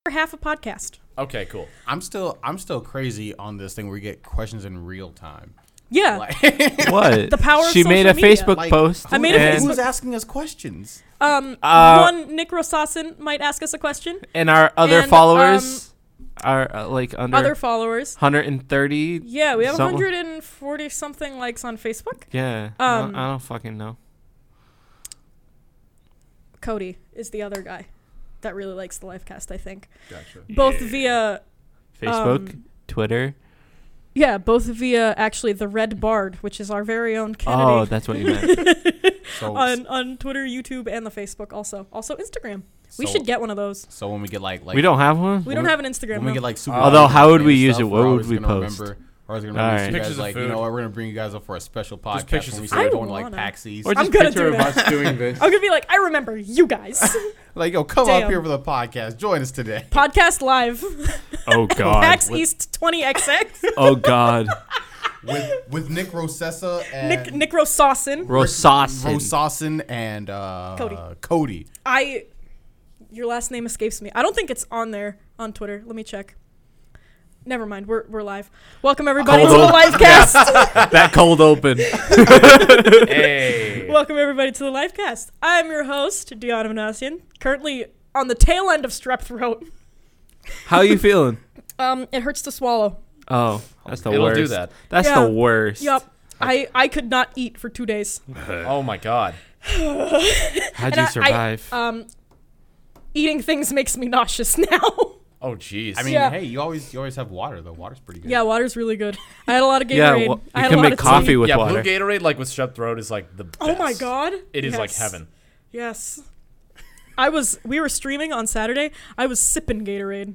half a podcast. Okay, cool. I'm still crazy on this thing where we get questions in real time. Yeah. Like, What? The power of She made a social media. Facebook Like, post. I made a and, Facebook- who's asking us questions? One Nick Rosassin might ask us a question. and our other And, followers are like under Other followers. 130. Yeah, we have something. 140 something likes on Facebook. Yeah. I don't fucking know. Cody is the other guy that really likes the Lifecast, I think. Gotcha. Both via Facebook, Twitter. Yeah, both via actually the Red Bard, which is our very own Oh, Kennedy. that's what you meant. So, on Twitter, YouTube, and the Facebook also. Also Instagram. We so- should get one of those. So when we get like We don't have one. We don't have an Instagram. when we no. get like super. Although, popular how would we and use stuff, it? What we're would always we gonna post? Remember, we're always gonna All remember right. you guys Pictures of like, food. we're gonna bring you guys up for a special podcast pictures when we of start food. going to I like wanna. PAX East. Or I'm just gonna picture do of that. us doing this. I'm gonna be like, I remember you guys. Like, yo, come Damn. up here for the podcast. Join us today. Podcast live. Oh God. PAX East 20XX. Oh God. with Nick Rosessa and Nick Rosassin. Rosassin. Rosassin and Cody. Your last name escapes me. I don't think it's on there on Twitter. Let me check. Never mind. We're live. Welcome everybody to the Livecast. That cold open. Hey. Welcome everybody to the Livecast. I'm your host, Deanna Manassian, currently on the tail end of strep throat. How are you feeling? It hurts to swallow. Oh, that's the It'll worst. do that. That's Yeah. the worst. Yup. I could not eat for 2 days. Oh my God. How'd And you I- survive? Eating things makes me nauseous now. Oh jeez. I mean, Yeah. hey, you always have water though. Water's pretty good. Yeah, water's really good. I had a lot of yeah, Gatorade. well, I you had can a lot make of coffee tea. with yeah, water. blue Gatorade like with strep throat is like the best. Oh my God. It is like Yes. heaven. Yes. We were streaming on Saturday. I was sipping Gatorade.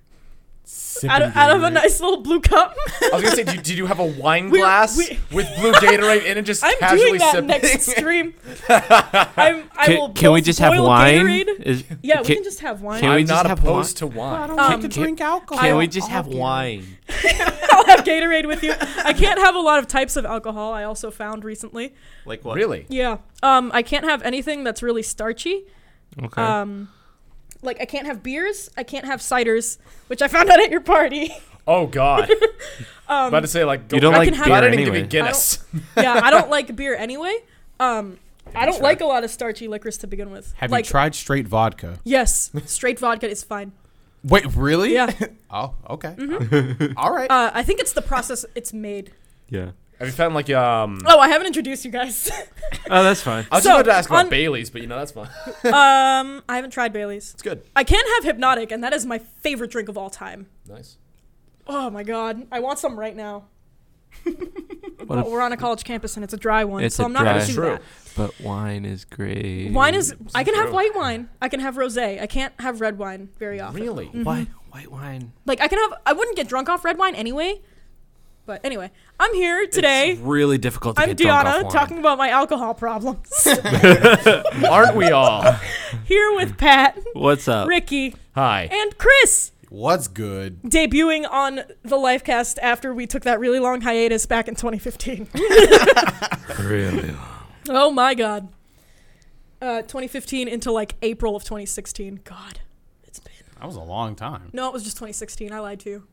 Out of a nice little blue cup. I was gonna say, did you have a wine We- glass we- with blue Gatorade in it, just I'm casually doing that sipping? next stream. I will Can we both just have boil wine? Gatorade. Yeah, we can just have wine. Can we I'm just not have opposed to wine. I can drink alcohol. Can we just have wine? I'll have Gatorade with you. I can't have a lot of types of alcohol. I also found recently. Like what? Really? Yeah. I can't have anything that's really starchy. Okay. Like I can't have beers. I can't have ciders, which I found out at your party. Oh God. About to say like You don't I like can have- beer I didn't give anyway. me Guinness. Yeah, I don't like beer anyway. I don't like a lot of starchy liquors to begin with. Have like, you tried straight vodka? Yes, straight vodka is fine. Wait, really? Yeah. Oh, okay. Mm-hmm. All right. I think it's the process it's made. Yeah. Have you found like Oh, I haven't introduced you guys. Oh, that's fine. I was So, just about to ask about on- Bailey's, but that's fine. I haven't tried Bailey's. It's good. I can have Hypnotic, and that is my favorite drink of all time. Nice. Oh my God, I want some right now. What But if- we're on a college campus and it's a dry one, It's so a I'm not gonna dry- do True. that. But wine is great. Wine is. I can have true. white wine. I can have rosé. I can't have red wine very often. Really? White wine. Like I can have. I wouldn't get drunk off red wine anyway. But anyway, I'm here today. It's really difficult to I'm get drunk off Deanna wine. talking about my alcohol problems. Aren't we all? Here with Pat, What's up? Ricky, Hi. and Chris. What's good? Debuting on the Lifecast after we took that really long hiatus back in 2015. Really long. Oh my God. 2015 into like April of 2016. God, it's been. That was a long time. No, it was just 2016. I lied to you.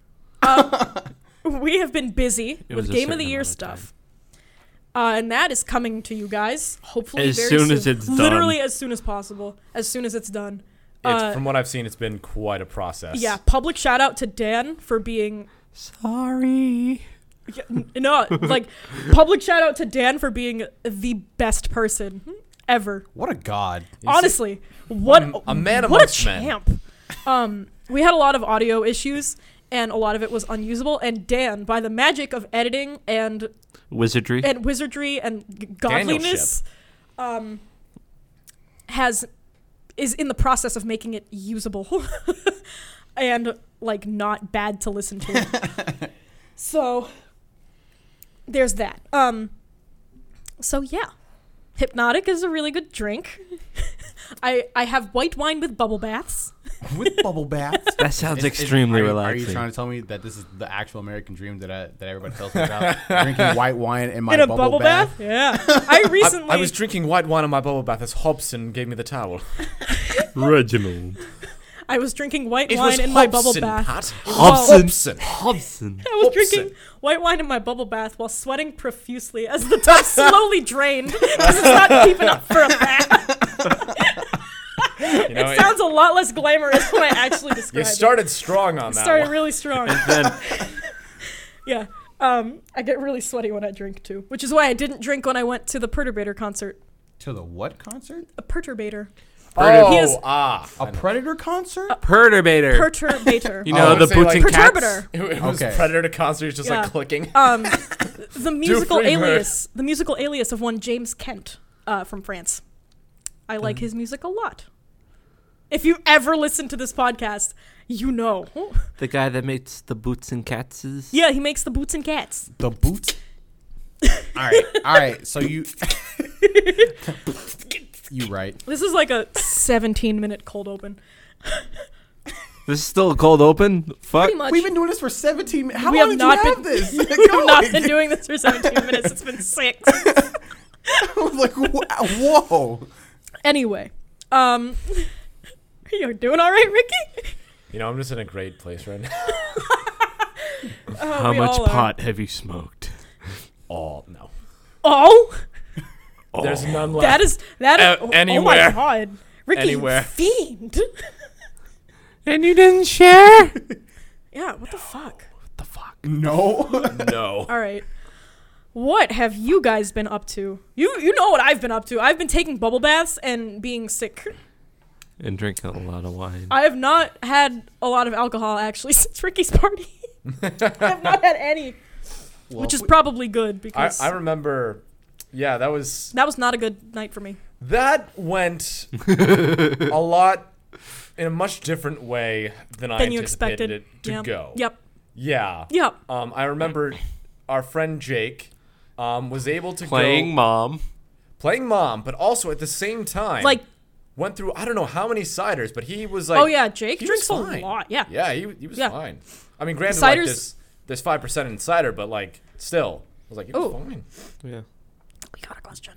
We have been busy It was with a Game of the certain Year amount of stuff. And that is coming to you guys, hopefully As very soon as it's done. Literally as soon as possible. As soon as it's done. From what I've seen, it's been quite a process. Yeah, public shout out to Dan for being... Sorry. No, like, public shout out to Dan for being the best person ever. What a god. Honestly, what a man what a amongst men. champ. We had a lot of audio issues, and a lot of it was unusable. And Dan, by the magic of editing and Wizardry. wizardry and godliness, is in the process of making it usable and like not bad to listen to. So there's that. So yeah. Hypnotic is a really good drink. I have white wine with bubble baths. With bubble baths. That sounds extremely Are relaxing. you trying to tell me that this is the actual American dream that everybody tells me about? Drinking white wine in my In a bubble bath? Yeah. I recently I was drinking white wine in my bubble bath as Hobson gave me the towel. Reginald. I was drinking white wine in my bubble bath. Pat. Hobson. Hobson. I was drinking white wine in my bubble bath while sweating profusely as the tub slowly drained because it's not keeping up for a bath. You know, It sounds a lot less glamorous when I actually describe you it. started strong on that Started one. really strong. Then Yeah. I get really sweaty when I drink too, which is why I didn't drink when I went to the Perturbator concert. To the what concert? A Perturbator. Oh, He is- A Predator concert? Perturbator. Perturbator. You know I the would say, boots like, and cats. Perturbator. It was Okay. Predator concert. It's just Yeah. like clicking. The musical free alias. The musical alias of one James Kent from France. I like his music a lot. If you ever listen to this podcast, you know. The guy that makes the boots and cats. Yeah, he makes the boots and cats. The boot? All right. So you... You right. This is like a 17-minute cold open. This is still a cold open. Fuck. Pretty much. We've been doing this for 17 minutes. How We long have did not you been- have this? We've not been doing this for 17 minutes. It's been 6. I was like, whoa. Anyway, you're doing all right, Ricky? You know, I'm just in a great place right now. How we much all are. pot have you smoked? Oh, no. Oh, There's none left. that is. Anywhere. Oh my God, Ricky, Anywhere. you fiend. And you didn't share? Yeah, what the fuck? What the fuck? No. No. All right. What have you guys been up to? You know what I've been up to. I've been taking bubble baths and being sick. And drinking a lot of wine. I have not had a lot of alcohol actually since Ricky's party. I have not had any, which is probably good because I remember, yeah, that was not a good night for me. that went a lot in a much different way than I Than you anticipated expected. it to Yep. go. Yep. Yeah. Yep. I remember our friend Jake was able to Playing go mom. but also at the same time Like, went through I don't know how many ciders, but he was like, oh yeah, Jake he drinks was a fine. lot. Yeah. Yeah, he was Yeah. fine. I mean, granted, Ciders- like there's 5% in cider, but like still, I was like, he was Oh. fine. Yeah. We got a question.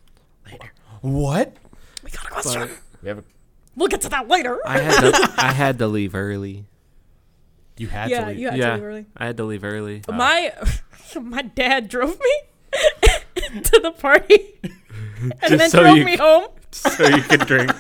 What? We got a question. But We have a We'll get to that later. I had to leave early. You had yeah, to leave. you had Yeah. to leave early. I had to leave early. My dad drove me to the party and then so drove you- me home. So you can drink.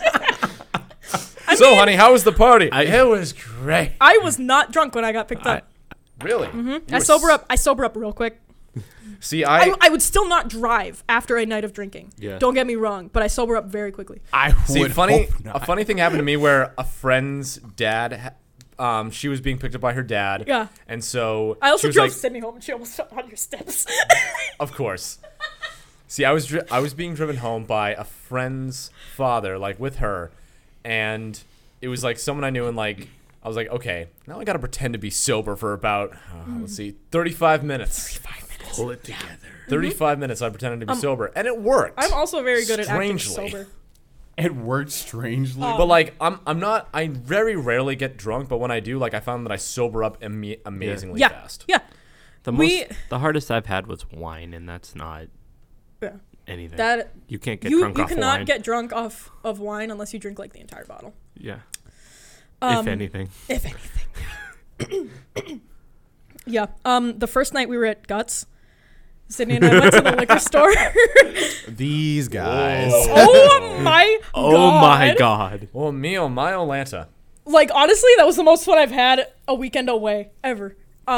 so, honey, how was the party? It was great. I was not drunk when I got picked up. Really? I sober up. I sober up real quick. See, I would still not drive after a night of drinking. Yeah. Don't get me wrong, but I sober up very quickly. I see. would Funny, hope a not. funny thing happened to me where a friend's dad, she was being picked up by her dad. Yeah. And so I also she was drove like, Sydney home and she almost fell on your steps. of course. See, I was being driven home by a friend's father, like with her, and it was like someone I knew, and like I was like, okay, now I gotta pretend to be sober for about let's see, 35 minutes. 5 minutes. Pull it together. 35 minutes. I pretended to be sober, and it worked. I'm also very good at acting Strangely. sober. It worked strangely. But like I'm not. I very rarely get drunk, but when I do, like I found that I sober up amazingly Yeah. fast. Yeah. The hardest I've had was wine, and that's not Yeah. anything. That you can't get you drunk off cannot wine. get drunk off of wine unless you drink like the entire bottle. Yeah. Um, If anything. If anything. Yeah. The first night we were at Guts, Sydney and I went to the liquor store. These guys. Oh my god. Oh my god. Well, mio, my Olanta. Like honestly, that was the most fun I've had a weekend away ever.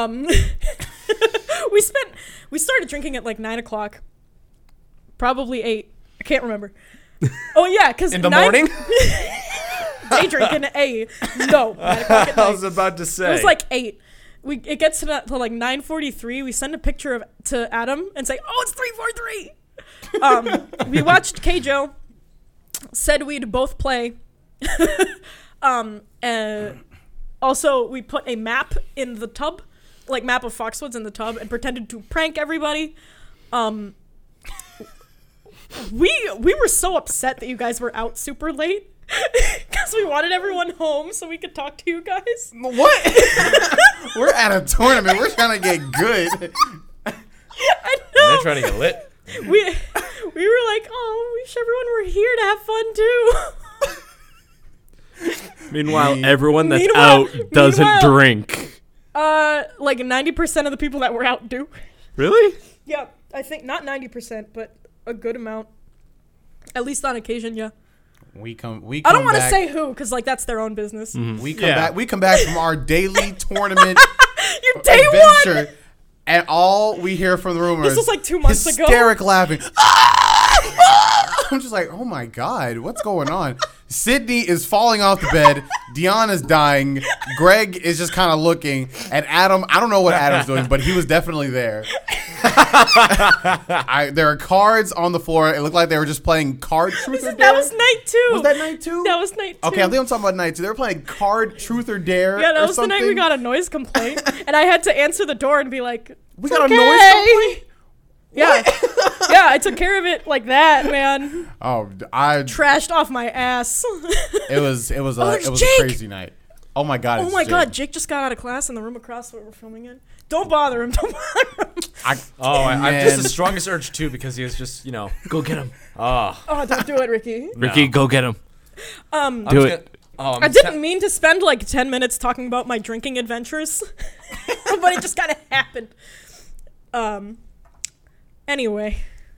We started drinking at like 9:00. Probably 8. I can't remember. Oh yeah, because In the morning? day drinking at 8. No, 9:00 at I was night. about to say. It was like 8. It gets to like 9:43. We send a picture to Adam and say, "Oh, it's 3:43." We watched K-Joe. Said we'd both play. Also, we put a map in the tub, like map of Foxwoods in the tub, and pretended to prank everybody. We were so upset that you guys were out super late because we wanted everyone home so we could talk to you guys. What? We're at a tournament. We're trying to get good. I And know. they're trying to get lit. We were like, oh, we wish everyone were here to have fun too. Meanwhile, everyone that's Meanwhile- out doesn't meanwhile- drink. Like 90% of the people that were out do. Really? Yeah, I think not 90%, but a good amount. At least on occasion, yeah. We come I don't want to back- say who, because like that's their own business. We come Yeah. back. We come back from our daily tournament Your day adventure, one. and all we hear from the room This is was like 2 months ago. hysteric laughing. I'm just like, oh my god, what's going on? Sydney is falling off the bed. Deanna's dying. Greg is just kind of looking. And Adam, I don't know what Adam's doing, but he was definitely there. There are cards on the floor. It looked like they were just playing card truth or dare. That was night 2. Was that night 2? That was night 2. Okay, I think I'm talking about night 2. They were playing card truth or dare. Yeah, that or was the night we something. got a noise complaint, and I had to answer the door and be like, We "It's got okay." a noise complaint. Yeah, yeah, I took care of it like that, man. Oh, I Trashed off my ass. it was there's a Jake. crazy night. Oh my god. Oh it's my Jake. god, Jake just got out of class in the room across where we're filming in. Don't bother him. Don't bother him. I'm just Man. the strongest urge too because he was just Go get him. Oh, don't do it, Ricky. Ricky, go get him. Um, Do it. I didn't mean to spend like 10 minutes talking about my drinking adventures, but it just kind of happened. Anyway,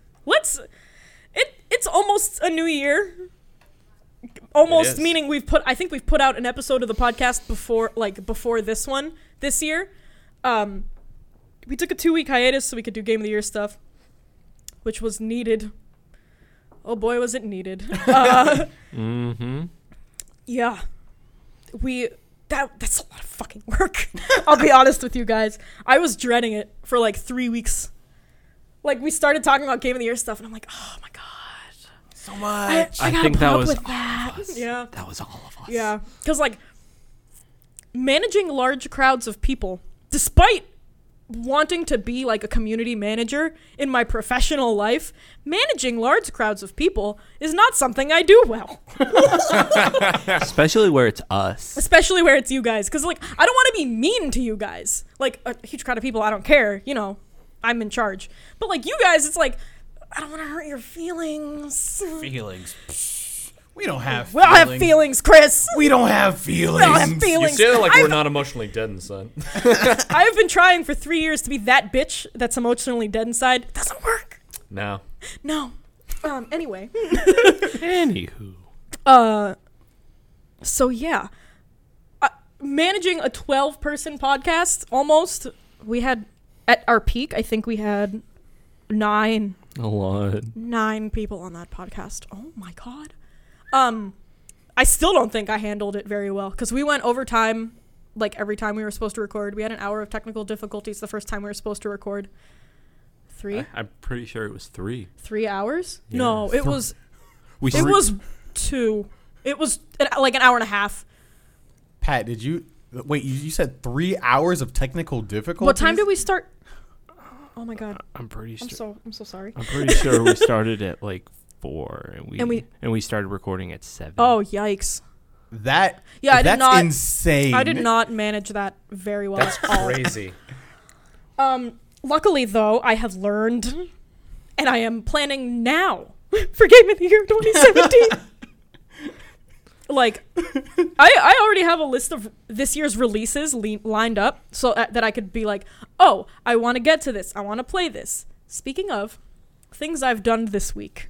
it's almost a new year. Almost, It is. meaning I think we've put out an episode of the podcast before this one this year. We took a 2-week hiatus so we could do Game of the Year stuff, which was needed. Oh boy, was it needed. Mm-hmm. Yeah. That's a lot of fucking work. I'll be honest with you guys. I was dreading it for like 3 weeks. Like we started talking about Game of the Year stuff and I'm like, oh my god. So much. I I gotta think that put up was with all that. of us. Yeah. That was all of us. Yeah. Because like managing large crowds of people, despite wanting to be like a community manager in my professional life, managing large crowds of people is not something I do well. Especially where it's us. Especially where it's you guys. Because, like, I don't want to be mean to you guys. Like, a huge crowd of people, I don't care. You know, I'm in charge. But, like, you guys, it's like, I don't want to hurt your feelings. Feelings. We don't have We don't have feelings, Chris. We don't have feelings. We don't have You feelings. say it like we're not emotionally dead inside. I've been trying for 3 years to be that bitch that's emotionally dead inside. It doesn't work. No. No. Anyway. Anywho. So, yeah. Managing a 12-person podcast, almost, we had, at our peak, I think we had 9 A lot. 9 people on that podcast. Oh my god. I still don't think I handled it very well because we went overtime like every time we were supposed to record. We had an hour of technical difficulties the first time we were supposed to record. 3? I'm pretty sure it was 3. 3 hours? Yeah. No, it was We it was 2. It was like an hour and a half. Pat, did you wait? You said 3 hours of technical difficulties. What time did we start? Oh my god. I'm pretty sure. I'm so sorry. I'm pretty sure we started at like 4 and we started recording at 7. Oh, yikes. That? Yeah, I did that's not insane. I did not manage that very well That's at all. crazy. Luckily, though, I have learned, and I am planning now for Game of the Year 2017. Like, I already have a list of this year's releases lined up so that I could be like, oh, I want to get to this. I want to play this. Speaking of things I've done this week.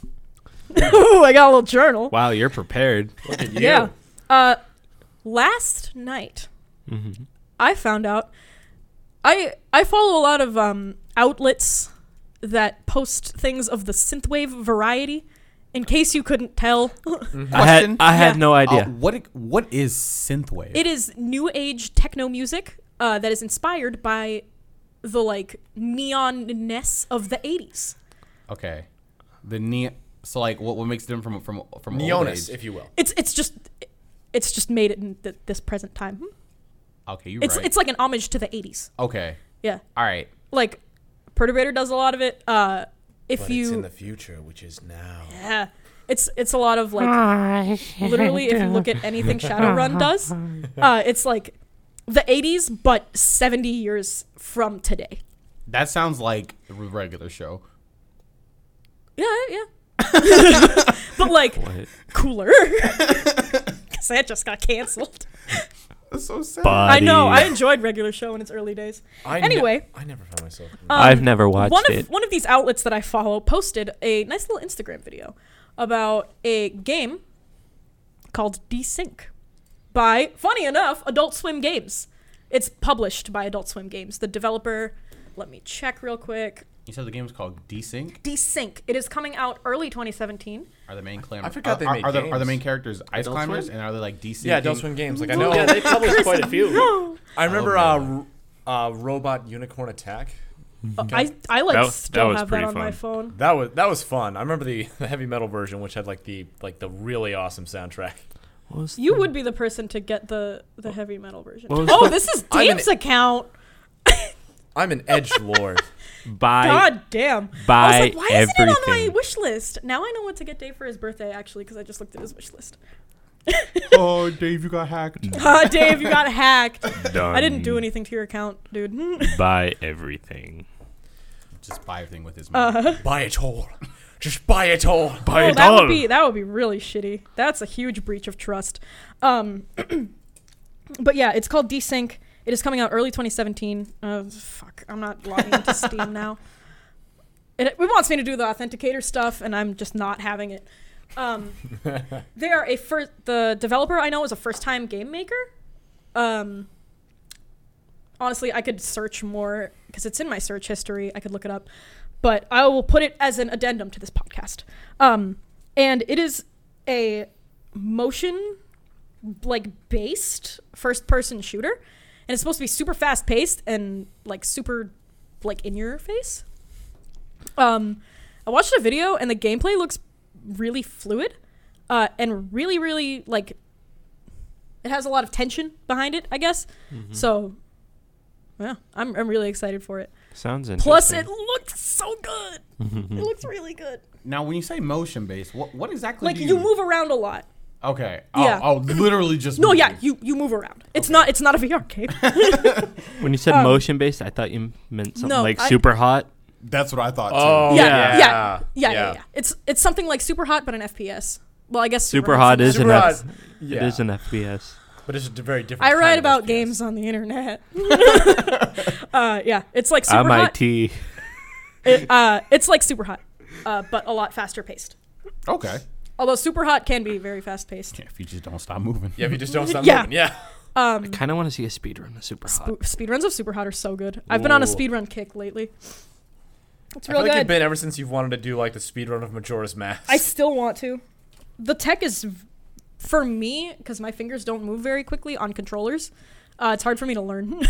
Ooh, I got a little journal. Wow, you're prepared. Look at you. Yeah. Last night, Mm-hmm. I found out I follow a lot of outlets that post things of the synthwave variety. In case you couldn't tell, I had Yeah. no idea. What is synthwave? it is new age techno music that is inspired by the like neon-ness of the 80s. Okay, the neon. So like, what makes it different from old Neonus, age? if you will. It's just made it in this present time. Okay, you're It's right. it's like an homage to the 80s. Okay, Yeah, all right. like Perturbator does a lot of it. If But you it's in the future, which is now. Yeah. It's a lot of like literally if you look at anything Shadowrun does, it's like the 80s but 70 years from today. That sounds like a regular show. Yeah. But like What? cooler. 'Cause That just got canceled. That's so sad. Buddy. I know. I enjoyed regular show in its early days. Anyway. I never found myself. I've never watched it. One of these outlets that I follow posted a nice little Instagram video about a game called Desync by, funny enough, Adult Swim Games. It's published by Adult Swim Games. The developer, let me check real quick. You said the game is called Desync? Desync. It is coming out early 2017. Are the main I forgot they made are games. the main characters ice Adult climbers, Swim? and are they like Desync? Yeah, Adult Swim Games. Like I know. Yeah, they published quite a few. No. I remember Oh, Robot Unicorn Attack. I still was have that pretty on my fun. phone. That was fun. I remember the heavy metal version, which had like the really awesome soundtrack. What was You the- would be the person to get the heavy metal version. What was Oh, the- this is I'm an- Dave's account. I'm an edgelord. buy God damn. I buy was like, why isn't it on my everything. wish list? Now I know what to get Dave for his birthday, actually, because I just looked at his wish list. Oh, Dave, you got hacked. Dave, you got hacked. Done. I didn't do anything to your account, dude. Buy everything. Just buy everything with his money. Buy it all. Just buy it all. Buy Oh, it that all. would be really shitty. That's a huge breach of trust. But yeah, it's called Desync. It is coming out early 2017. Fuck, I'm not logging into Steam now. It wants me to do the authenticator stuff, and I'm just not having it. They are the developer I know is a first-time game maker. Honestly, I could search more because it's in my search history. I could look it up, but I will put it as an addendum to this podcast. And it is a motion based first-person shooter, and it's supposed to be super fast-paced and super in your face. I watched a video, and the gameplay looks really fluid, and really, really it has a lot of tension behind it, I guess. Mm-hmm. So, yeah, I'm really excited for it. Sounds interesting. Plus, it looks so good. It looks really good. Now, when you say motion based, what exactly? do You move around a lot. Okay. Yeah. Oh, literally just. No, moving. yeah, you move around. It's not a VR game. When you said motion based, I thought you meant something no, like I- super hot. That's what I thought too. Oh Yeah. yeah. Yeah. It's something like Super Hot, but an FPS. Well, I guess Super hot is Super an hot. F- Yeah. It is an FPS. But it's a very different. I kind write of about FPS. games on the internet. Yeah, it's like Super I'm Hot. IT. It's like Super Hot, but a lot faster paced. Okay. Although Super Hot can be very fast paced. Yeah, if you just don't stop moving. Yeah, if you just don't stop Yeah. moving. Yeah. I kind of want to see a speedrun of super hot. Speedruns of Super Hot are so good. I've been on a Ooh. speedrun kick lately. It's I real feel like good. you've been ever since you've wanted to do the speedrun of Majora's Mask. I still want to. The tech is, for me, because my fingers don't move very quickly on controllers. It's hard for me to learn.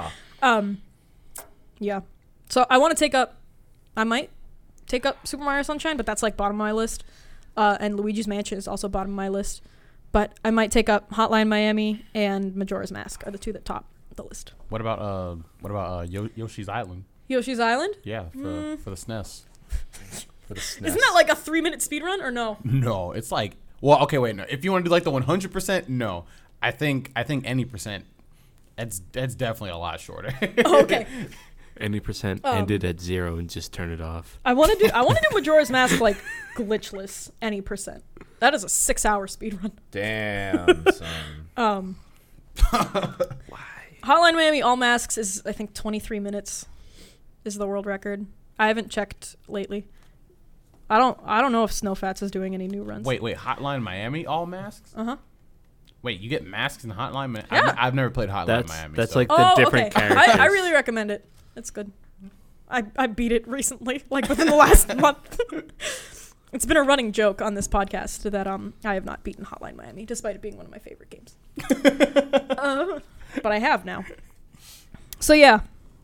Yeah. So I want to take up. I might take up Super Mario Sunshine, but that's bottom of my list. And Luigi's Mansion is also bottom of my list. But I might take up Hotline Miami and Majora's Mask are the two that top the list. What about Yoshi's Island? Yoshi's Island? Yeah, for the SNES. For the SNES. Isn't that a 3-minute speedrun or no? No, it's well, okay, wait, no. If you want to do the 100%, no. I think any percent. That's definitely a lot shorter. Oh, okay. Any percent ended at 0 and just turn it off. I want to do Majora's Mask glitchless any percent. That is a 6-hour speedrun. Damn, son. Hotline Miami All Masks is I think 23 minutes is the world record. I haven't checked lately. I don't know if Snowfats is doing any new runs. Wait, Hotline Miami all masks? Uh-huh. Wait, you get masks in Hotline Miami? Yeah. I've never played Hotline Miami. That's so. the different okay. characters. I really recommend it. It's good. I beat it recently, within the last month. It's been a running joke on this podcast that I have not beaten Hotline Miami, despite it being one of my favorite games. But I have now. So yeah.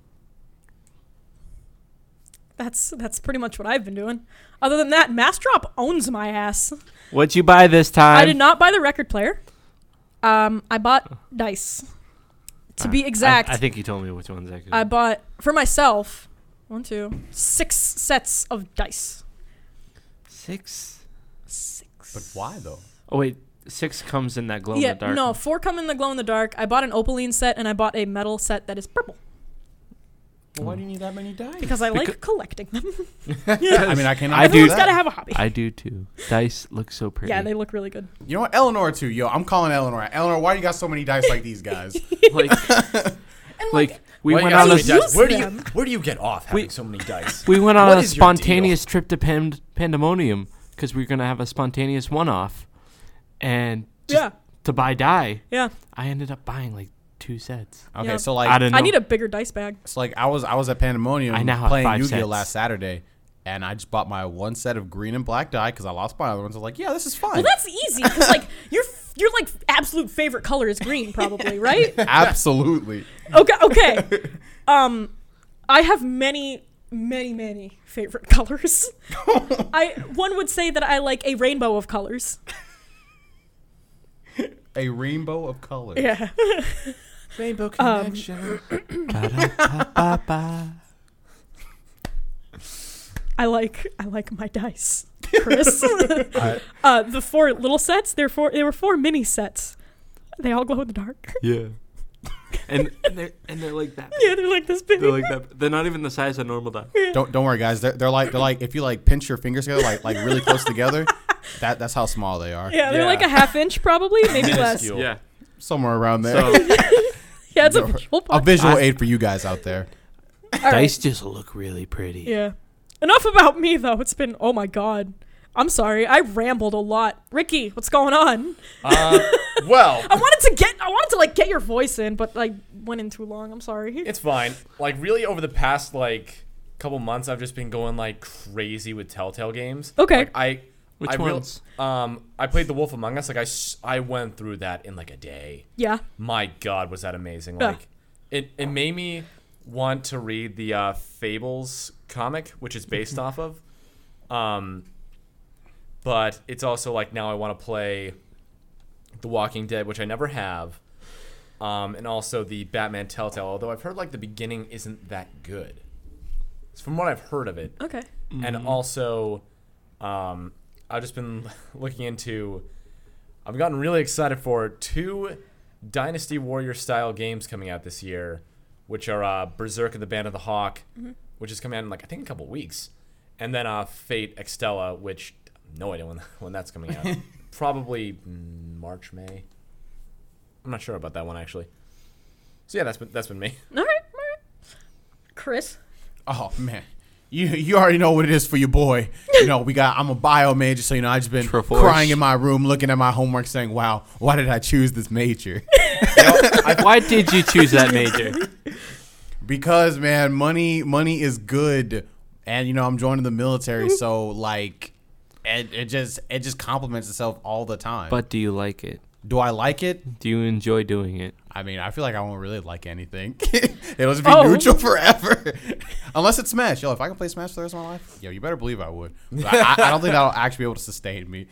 That's pretty much what I've been doing. Other than that, Massdrop owns my ass. What'd you buy this time? I did not buy the record player. I bought dice. To be exact, I think you told me which ones actually. I bought for myself 6 sets of dice. 6? 6. But why though? Oh wait, 6 comes in that glow in the dark. No, 4 come in the glow in the dark. I bought an opaline set and I bought a metal set that is purple. Well, why do you need that many dice? Because I like collecting them. I mean, I cannot. Everyone's do got to that. have a hobby. I do too. Dice look so pretty. Yeah, they look really good. You know what, Eleanor too. Yo, I'm calling Eleanor. Eleanor, why do you got so many dice like these guys? like, we Why you went got on so a many dice? use Where them. do you get off having so many dice? we went on What a is your deal? spontaneous trip to Pandemonium because we were gonna have a spontaneous one-off, and just to buy die, Yeah. I ended up buying like 2 sets. Okay, Yeah. so like I don't know. I need a bigger dice bag. So like I was at Pandemonium I now have playing 5 Yu-Gi-Oh sets. last Saturday, and I just bought my 1 set of green and black die because I lost my other ones. I was like, yeah, this is fine. Well, that's easy because like your like absolute favorite color is green, probably, right? Absolutely. Okay. I have many favorite colors. One would say that I like a rainbow of colors. A rainbow of colors. Yeah. Rainbow connection. Ba-da-ba-ba-ba. I like my dice, Chris. The 4 little sets, there were 4 mini sets. They all glow in the dark. Yeah. And they're like that. Yeah, they're like this big. They're like that. They're not even the size of normal die. Don't worry, guys. They're like if you like pinch your fingers together like really close together. That's how small they are. Yeah, they're Yeah. like a half inch, probably, maybe less. Minuscule. Yeah. Somewhere around there. So Yeah, it's a visual a visual podcast. aid for you guys out there. All right. dice just look really pretty. Yeah. Enough about me, though. It's been, oh my God. I'm sorry. I rambled a lot. Ricky, what's going on? Well, I wanted to like get your voice in, but I went in too long. I'm sorry. it's fine. Like really over the past like couple months I've just been going like crazy with Telltale games. Okay. Like, Which I ones? I played The Wolf Among Us. Like I went through that in like a day. Yeah. My God, was that amazing! Yeah. Like it made me want to read the Fables comic, which it's based off of. But it's also like now I want to play The Walking Dead, which I never have, and also the Batman Telltale. Although I've heard like the beginning isn't that good. It's from what I've heard of it. Okay. And also, I've just been looking into. I've gotten really excited for 2 Dynasty Warrior style games coming out this year, which are Berserk and the Band of the Hawk, which is coming out in like I think a couple weeks, and then Fate Extella, which no idea when that's coming out. Probably March, May. I'm not sure about that one actually. So yeah, that's been me. All right. Chris. Oh man, you already know what it is for your boy. You know I'm a bio major, so I just been Triforce. crying in my room, looking at my homework, saying, "Wow, why did I choose this major?" Why did you choose that major? Because man, money is good, and I'm joining the military, so like, it just complements itself all the time. But do you like it? Do I like it? Do you enjoy doing it? I mean, I feel like I won't really like anything. It'll just be Oh. neutral forever. Unless it's Smash. Yo, if I can play Smash for the rest of my life, yo, you better believe I would. But I don't think that'll actually be able to sustain me.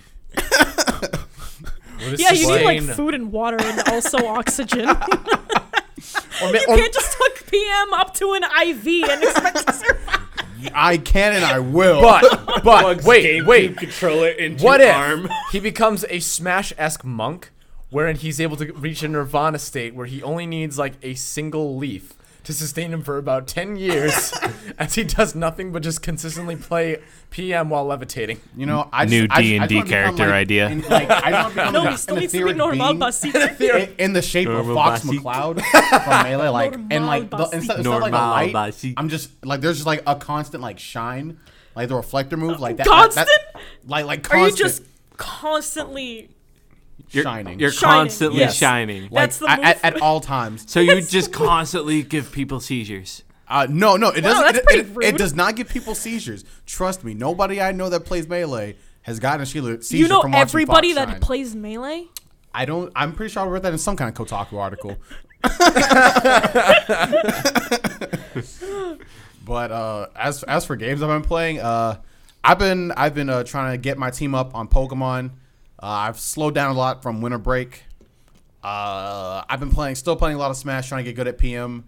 Yeah, you need like food and water and also oxygen. You can't just hook PM up to an IV and expect to survive. I can and I will. But wait. controller into What if he becomes a Smash-esque monk, wherein he's able to reach a nirvana state where he only needs like a single leaf to sustain him for about 10 years, as he does nothing but just consistently play PM while levitating. I New just D&D wanna become, character like, idea. I just wanna become No, an he still needs to be etheric normal being basi. in the shape of Normal Fox basi. McCloud from Melee, like, and like Normal instead basi. of like a light, basi. I'm just like there's just like a constant like shine, like the reflector move, like that. Constant? Like Are constant. you just constantly? shining? You're Shining. constantly Yes. shining. like, That's the move. at all times. So you just constantly give people seizures. No, it doesn't. that's pretty rude. It does not give people seizures. Trust me. Nobody I know that plays Melee has gotten a seizure You know from watching everybody Fox that shine. plays Melee? I'm pretty sure I read that in some kind of Kotaku article. But as for games I've been playing, I've been trying to get my team up on Pokemon. I've slowed down a lot from winter break. I've been still playing a lot of Smash, trying to get good at PM.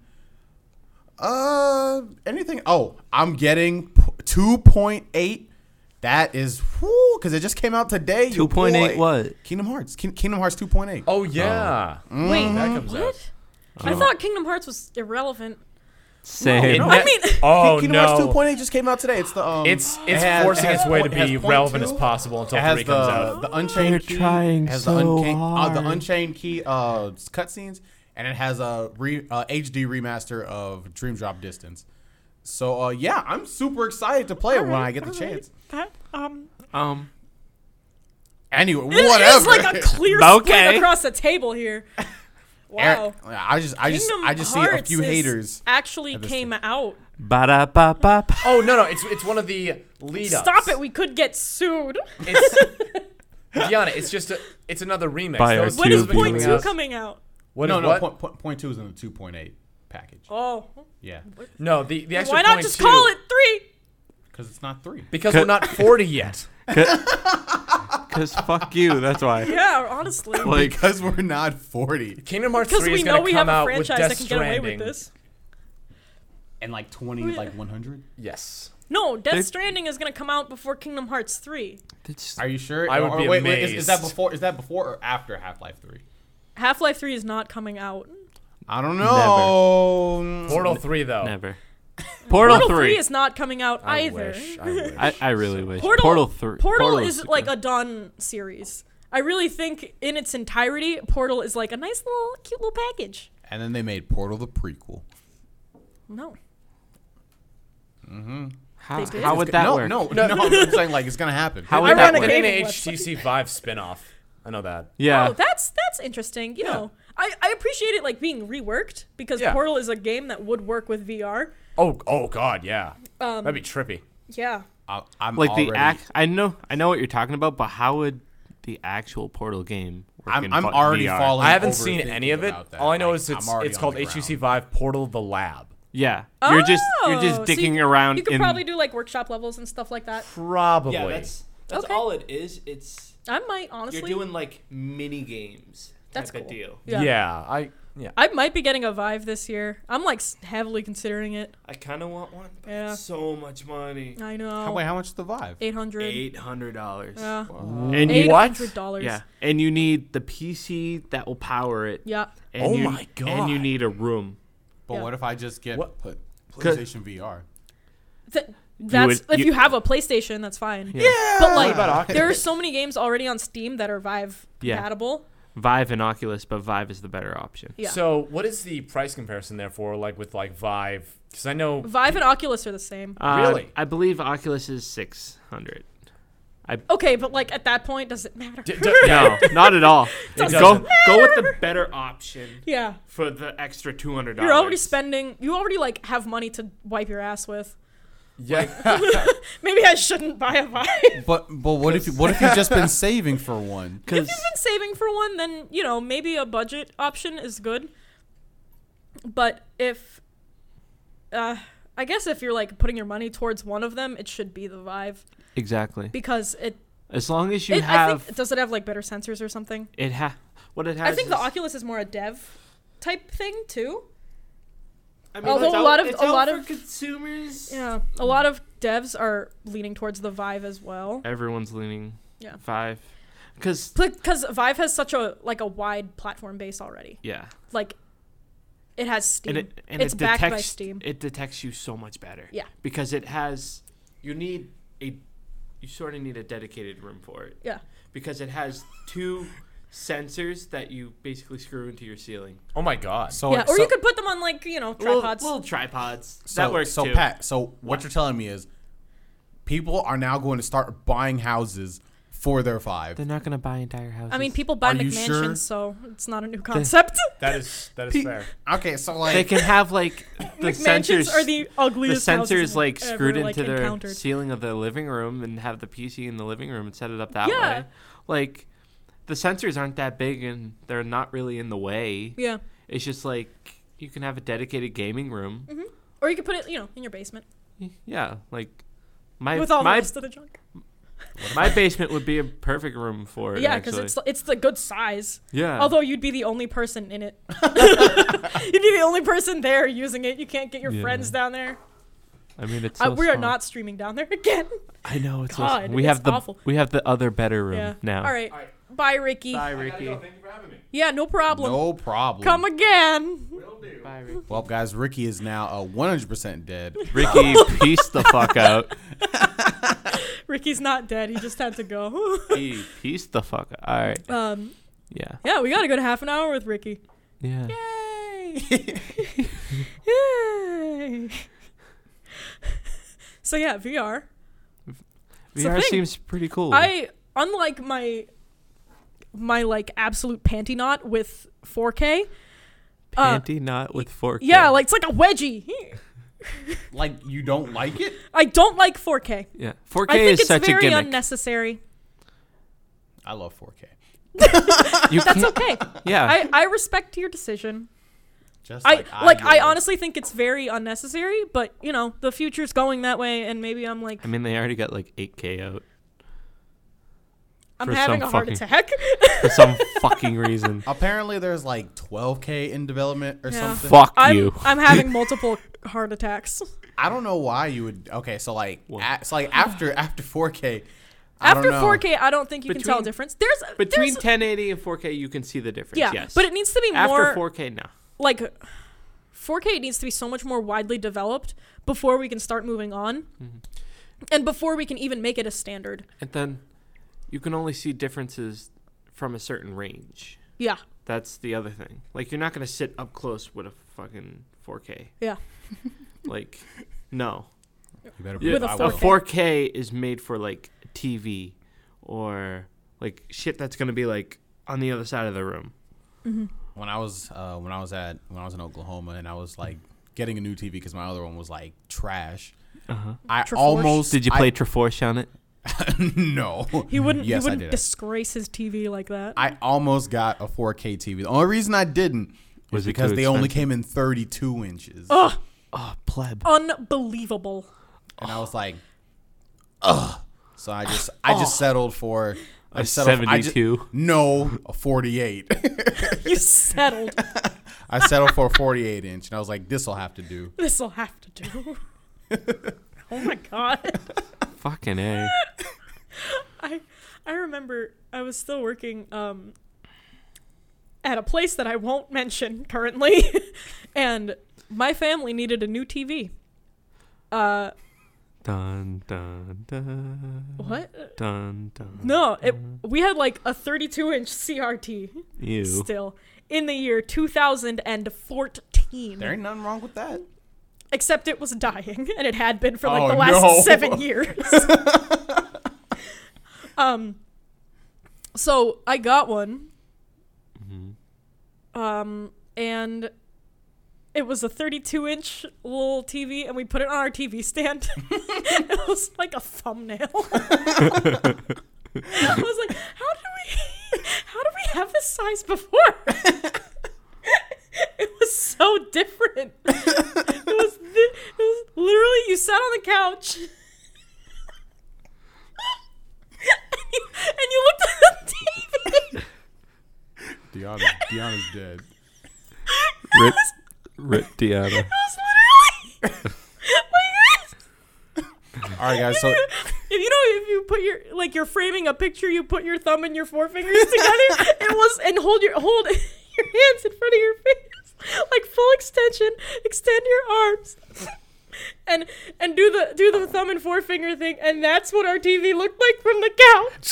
Anything? Oh, I'm getting 2.8. That is because it just came out today. 2.8 what? Kingdom Hearts. Kingdom Hearts 2.8. Oh yeah. Wait, That comes what? out. I thought Kingdom Hearts was irrelevant. Same. No, I mean, Oh Kingdom Hearts no. 2.8 just came out today. It's the It's it has- forcing it has its way to point- it has be point relevant two. as possible until It has 3 comes out. the Unchained They're Key. trying It has so the hard. Unchained Key cutscenes, and it has a HD remaster of Dream Drop Distance. So yeah, I'm super excited to play it when I get the chance. That, Anyway, it whatever. is like a clear Okay. split across the table here. Wow. I just Kingdom see a Hearts few is- haters. Actually at this came thing. out. Ba-da-ba-ba. Oh no, it's one of the lead ups. Stop it! We could get sued. It's Diana, it's another remix. By our Those When two is have been point coming two out- coming out? What no, is no, what? point 2 is in the 2.8 package. Oh, Yeah, No, the extra why not point just 2, call it 3? because it's not 3. Because we're not 40 yet. Because fuck you, that's why. Yeah, honestly. Like, Because we're not 40. Kingdom Hearts Because 3 we is know going we to have come a out with franchise Death that can get away Stranding. with this. And like 20, Oh, yeah. like 100. Yes. No, Death They- Stranding is gonna come out before Kingdom Hearts 3. it's, Are you sure? I would Or be wait, is that amazed. before? Is that before or after Half-Life 3? Half-Life 3 is not coming out. I don't know. Portal 3 though. never. Portal 3. is not coming out I either. wish. I wish. I really wish. Portal 3. Portal is like a done series. I really think in its entirety, Portal is like a nice little, cute little package. And then they made Portal the prequel. No. How, They did. how would that no, work? no, I'm saying like it's gonna happen. How I would that run a work? game Getting an website. HTC Vive spinoff. I know that. Yeah. Oh, that's interesting. You know, I appreciate it like being reworked because Yeah. Portal is a game that would work with VR. Oh God, yeah. That'd be trippy. Yeah. I'm like already, the act. I know what you're talking about, but how would the actual Portal game work in I'm already VR? falling. I haven't over seen thinking any of it. about that. All I know Like, is I'm already it's on called the HTC ground. Vive Portal the Lab. Yeah. You're just So digging you- around You could in probably do like workshop levels and stuff like that. Probably. Yeah, that's Okay. all it is. It's I might honestly. you're doing like mini games That's type cool. of deal. Yeah. Yeah. I might be getting a Vive this year. I'm like heavily considering it. I kind of want one, but Yeah. it's so much money. I know. Wait, how much is the Vive? $800. $800. Yeah. and you, $800. yeah, and you need the PC that will power it. Yeah. And Oh you, my And you God. need a room. But Yeah. what if I just get What? PlayStation VR? That's would- if you have a PlayStation, that's fine. Yeah. But like, about Oculus? there are so many games already on Steam that are Vive Yeah. compatible. Vive and Oculus, but Vive is the better option. Yeah. So what is the price comparison therefore, like with like Vive? Because I know Vive and Oculus are the same. Really? I believe Oculus is 600. Okay, but like at that point, does it matter? No, not at all. doesn't Go with the better option Yeah. for the extra $200. You're already spending. You already like have money to wipe your ass with. yeah. Maybe I shouldn't buy a Vive. But what if you've just been saving for one? If you've been saving for one, then you know maybe a budget option is good. But if, I guess if you're like putting your money towards one of them, it should be the Vive Exactly. because As long as you I have think, does it have like better sensors or something? what it has. I think the is- Oculus is more a dev type thing too. I mean, Although it's a out- lot of- it's a out lot for of- consumers. Yeah, a lot of devs are leaning towards the Vive as well. everyone's leaning Yeah. Vive, because Because Vive has such a wide platform base already. yeah, Like, it has Steam. and It's it backed by detects Steam. It detects you so much better. Yeah. because it has. You sort of need a dedicated room for it. Yeah. Because it has two sensors that you basically screw into your ceiling. Oh my God. So Yeah, or you could put them on like tripods. Little tripods. So, that works so too. Pat, so what you're telling me is people are now going to start buying houses for their Vive. They're not gonna buy entire houses. I mean, people buy Are you McMansions, sure? so it's not a new concept. That is fair. Okay, so like they can have like the McMansions sensors. are the The ugliest houses sensors like I've screwed ever, like, into their encountered. ceiling of the living room and have the PC in the living room and set it up that Yeah. way. Like the sensors aren't that big and they're not really in the way. Yeah, It's just like you can have a dedicated gaming room. or you could put it, in your basement Yeah, like my with all the my rest of the junk. my basement would be a perfect room for it. Yeah, because actually. it's the good size. yeah. Although you'd be the only person in it. You'd be the only person there using it. You can't get your Yeah. friends down there. I mean, it's so We are small. not streaming down there again. I know it's God, so we it's have the awful. we have the other better room Yeah. now. All right. Bye, Ricky. Bye, Ricky. Thank you for having me. Yeah, no problem. No problem. Come again. Will do. Bye, Ricky. Well, guys, Ricky is now 100% dead. Ricky, peace the fuck out. Ricky's not dead. He just had to go. Peace the fuck out. All right. Yeah. Yeah, we got a good half an hour with Ricky. Yeah. Yay! Yay! So yeah, VR. It's a VR thing. seems pretty cool. Unlike my like absolute panty knot with 4K. Panty knot with 4K. Yeah, like it's like a wedgie. Like, you don't like it? I don't like 4K. Yeah. 4K I think is it's such a very gimmick. unnecessary. I love 4K. You That's can't- okay. Yeah. I respect your decision. Just I yours. honestly think it's very unnecessary, but you know, the future's going that way, and maybe I'm like I mean, they already got like 8K out I'm for having some a heart fucking- attack. for some fucking reason. Apparently, there's like 12K in development or Yeah. something. Fuck I'm you. I'm having multiple heart attacks. I don't know why you would. Okay, so like, What? after 4K. I After don't know. 4K, I don't think you can tell a Between- difference. Between there's 1080 and 4K, you can see the difference. yeah, Yes. but it needs to be after more 4K, no. like 4K needs to be so much more widely developed before we can start moving on, Mm-hmm. and before we can even make it a standard. And then you can only see differences from a certain range. Yeah, That's the other thing. Like, you're not going to sit up close with a fucking 4K. yeah. Like, no. You better With a I A will. 4K. 4K is made for, like, TV or, like, shit that's going to be, like, on the other side of the room. When I was in Oklahoma and I was like getting a new TV because my other one was like trash. I Triforce? almost Did you play Triforce on it? no. He wouldn't. Yes, he I wouldn't did. disgrace his TV like that. I almost got a 4K TV. The only reason I didn't was Was it because too they only expensive? came in 32 inches. Ugh, Oh, pleb. unbelievable. And I was like, ugh. So I just settled for A 72. No, a 48. You settled. I settled for a 48 inch, and I was like, this will have to do. This'll have to do. Oh my god. Fucking A. I remember I was still working at a place that I won't mention currently, and my family needed a new TV. Dun, dun, dun. What? Dun, dun. No, we had like a 32-inch CRT Ew. still in the year 2014. There ain't nothing wrong with that. Except it was dying, and it had been for like Oh, the last no. 7 years. So I got one. And it was a 32-inch little TV, and we put it on our TV stand. It was like a thumbnail. I was like, how did we have this size before? It was so different. It was literally, you sat on the couch and you looked at the TV. Deanna's dead. Rip Deanna. It was literally like All right, guys. So if you put you're framing a picture, you put your thumb and your forefingers together. It was, and hold your hands in front of your face, like full extension. Extend your arms, and do the thumb and forefinger thing, and that's what our TV looked like from the couch.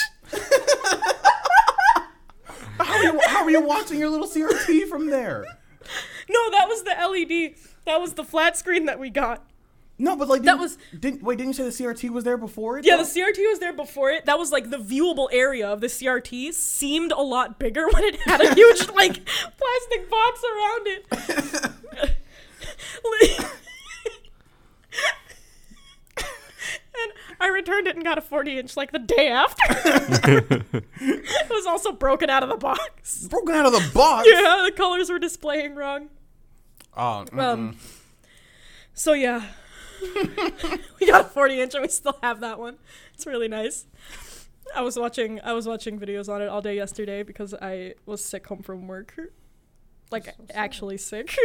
how are you watching your little CRT from there? No, that was the LED. That was the flat screen that we got. No, but like That didn't you say the CRT was there before it? Yeah, though? the CRT was there before it. That was like the viewable area of the CRT seemed a lot bigger when it had a huge like plastic box around it. And I returned it and got a 40-inch like the day after. It was also broken out of the box. broken out of the box. Yeah, the colors were displaying wrong. Oh, So yeah, we got a 40-inch and we still have that one. It's really nice. I was watching videos on it all day yesterday because I was sick home from work, like actually sick.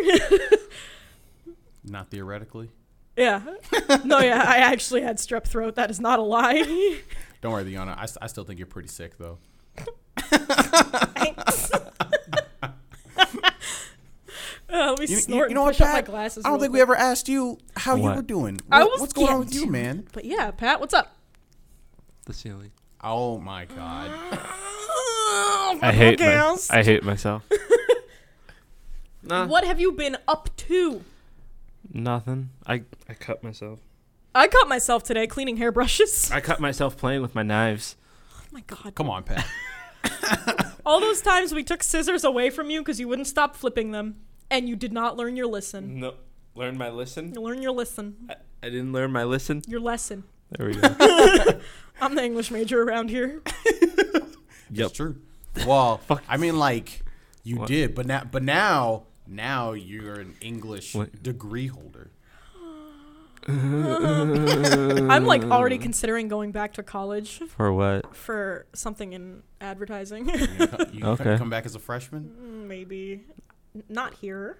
not theoretically. Yeah, no, yeah, I actually had strep throat. That is not a lie. Don't worry, Deanna. I still think you're pretty sick though. Thanks. Let me snort You know and what, push up my Pat? glasses. I don't real think we quick. ever asked you how you What? were doing. I was What's going on getting with you, to- man? But yeah, Pat, what's up? The ceiling. Oh my God. I hate Chaos. I hate myself. Nah, What have you been up to? nothing. I cut myself. I caught myself today cleaning hairbrushes. I cut myself playing with my knives. Oh my god. Come on, Pat. All those times we took scissors away from you because you wouldn't stop flipping them, and you did not learn your lesson. No, learn my listen. You learn your lesson. I didn't learn my listen. Your lesson. There we go. I'm the English major around here. It's true. Well, Fuck. I mean, like, you What? did, but now you're an English What? degree holder. I'm like already considering going back to college For what? for something in advertising. You Okay. come back as a freshman. Maybe. Not here.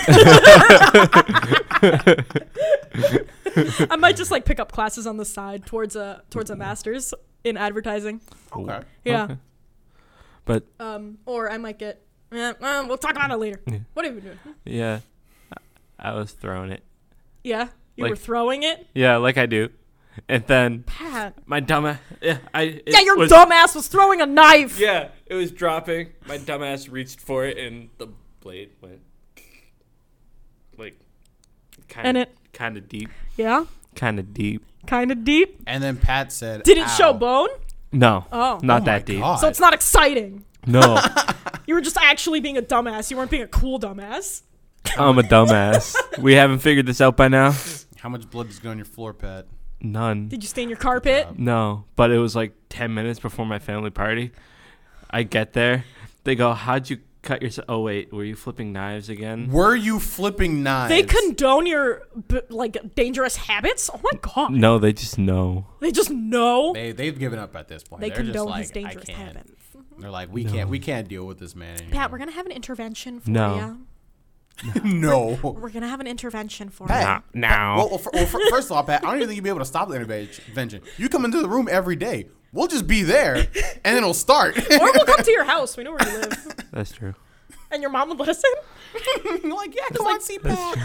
I might just like pick up classes on the side towards a master's in advertising. Okay. Yeah. Okay. But Or I might get. We'll talk about it later. Yeah. What have you been doing? yeah, I was throwing it. Yeah, you Like- were throwing it. Yeah, like I do. And then Pat. my dumbass. Yeah, your dumbass was throwing a knife. Yeah, it was dropping. My dumbass reached for it, and the blade went like And it- kind of deep, Yeah, kind of deep. kind of deep. And then Pat said, Did it show "Ow." bone? No, Oh. not Oh that my deep. God. So it's not exciting. No, You were just actually being a dumbass. You weren't being a cool dumbass. I'm a dumbass. We haven't figured this out by now. How much blood is going on your floor, Pat? None. Did you stain your carpet? job. No, but it was like 10 minutes before my family party. I get there. They go, "How'd you cut yourself?" Oh wait, were you flipping knives again? Were you flipping knives? They condone your like dangerous habits. Oh my god. No, they just know. They just know. They've given up at this point. They They're just condone like, his dangerous I can't. habits. They're like, we can't deal with this man anymore. Pat, we're gonna have an intervention for No. you. no. We're gonna have an intervention for Pat, you. Now. First of all, Pat, I don't even think you'll be able to stop the intervention. You come into the room every day. We'll just be there, and then it'll start. Or we'll come to your house. We know where you live. That's true. And your mom would let us in. You're like, yeah, come on, see Pat.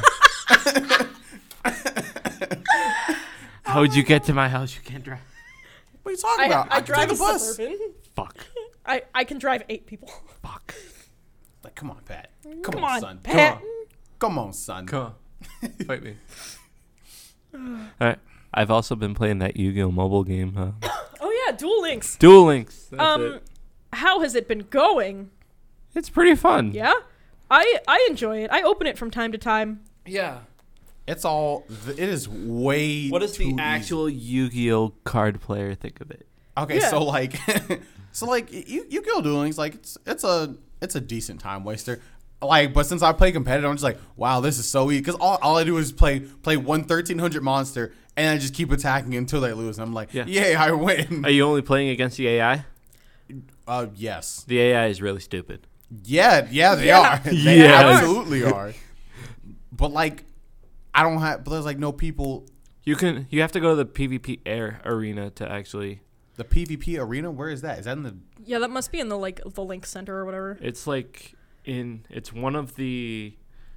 How would you get to my house? You can't drive. What are you talking about? I can drive take a a bus. Suburban. Fuck. I can drive 8 people. Fuck. Like, come on, Pat. Come on, son. Pat. Come on, son. Come on. Fight me. Alright. I've also been playing that Yu-Gi-Oh! Mobile game, huh? Oh yeah, Duel Links. Duel Links. That's it. How has it been going? It's pretty fun. Yeah, I enjoy it. I open it from time to time. Yeah. It is way. What does too the actual Yu-Gi-Oh! Card player think of it? Easy. Okay, Yeah. so like, you go Duel Links, like it's a decent time waster. Like, but since I play competitive, I'm just like, wow, this is so easy. Because all I do is play one 1300 monster, and I just keep attacking until they lose. And I'm like, Yeah. yay, I win. Are you only playing against the AI? Yes. The AI is really stupid. Yeah, they Yeah. are. They Yes. absolutely are. But like, I don't have. But there's like no people. You have to go to the PvP arena to actually. The PvP arena. Where is that? Is that in the? Yeah, that must be in the Link Center or whatever. It's like it's one of the,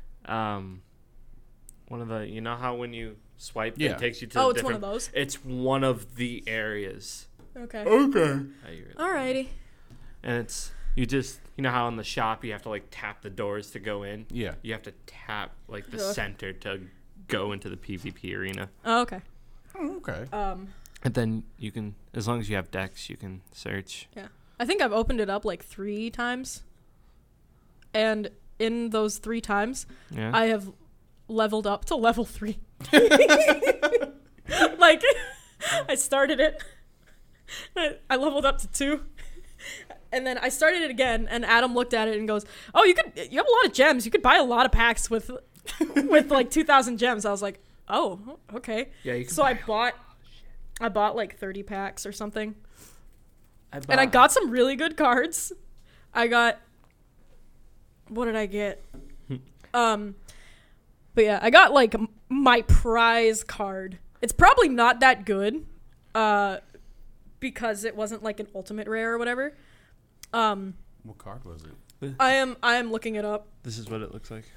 you know how when you swipe Yeah. it takes you to Oh, the it's one of different- those. It's one of the areas. Okay. Okay. Alrighty. And it's you just know how in the shop you have to like tap the doors to go in. Yeah. You have to tap like the Ugh. center to go into the PvP arena. Oh, okay. Okay. And then you can, as long as you have decks, you can search. Yeah. I think I've opened it up like 3 times. And in those 3 times, Yeah. I have leveled up to level 3. Like, I started it. I leveled up to 2. And then I started it again, and Adam looked at it and goes, "Oh, you have a lot of gems. You could buy a lot of packs with like 2,000 gems." I was like, "Oh, okay." Yeah, you can So buy I bought like 30 packs or something. and And I got some really good cards. I got, what did I get? But yeah, I got like my prize card. It's probably not that good, because it wasn't like an ultimate rare or whatever. What card was it? I am looking it up. This is what it looks like.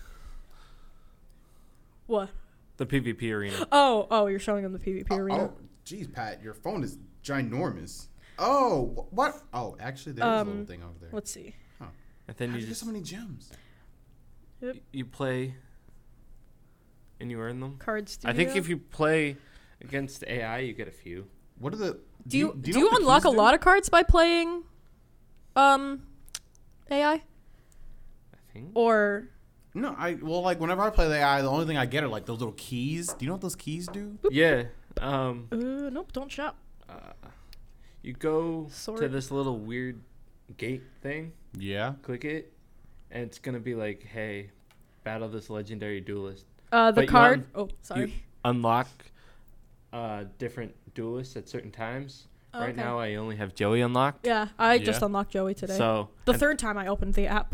What? The PvP arena. Oh, you're showing them the PvP arena. Oh, geez, Pat, your phone is ginormous. Oh, what? Oh, actually, there's a little thing over there. Let's see. And then How'd you you get just so many gems? you play and you earn them. Card Studio. I think if you play against AI, you get a few. What are the? do you know what the unlock a keys do? lot of cards by playing AI I think. or No, like whenever I play the AI, the only thing I get are like those little keys. Do you know what those keys do? Yeah. nope, don't shop. You go to Sword. this little weird gate thing. Yeah. Click it, and it's gonna be like, "Hey, battle this legendary duelist." The But you card. un- Oh, sorry. You unlock different duelists at certain times. Oh, Right okay. now, I only have Joey unlocked. Yeah, I Yeah. just unlocked Joey today. So The and- third time I opened the app.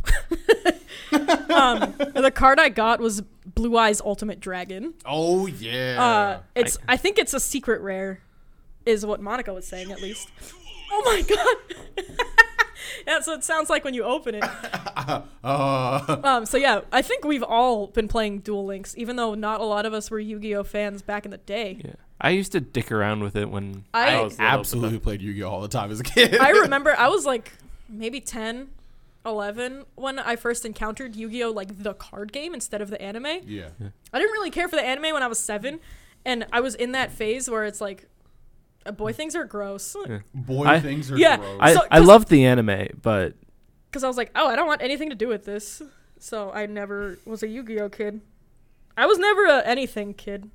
The card I got was Blue Eyes Ultimate Dragon. Oh yeah. I think it's a secret rare, is what Monica was saying at least. Oh my god. Yeah, so it sounds like when you open it. So yeah, I think we've all been playing Duel Links, even though not a lot of us were Yu-Gi-Oh fans back in the day. yeah, I used to dick around with it when I was little, but absolutely played Yu-Gi-Oh all the time as a kid. I remember I was like maybe 10, 11 when I first encountered Yu-Gi-Oh like the card game instead of the anime. Yeah. I didn't really care for the anime when I was 7, and I was in that phase where it's like, boy things are gross. Yeah. Boy, things are yeah, gross. I So- I 'cause- loved the anime, but Because I was like, oh, I don't want anything to do with this. So I never was a Yu-Gi-Oh kid. I was never a anything kid.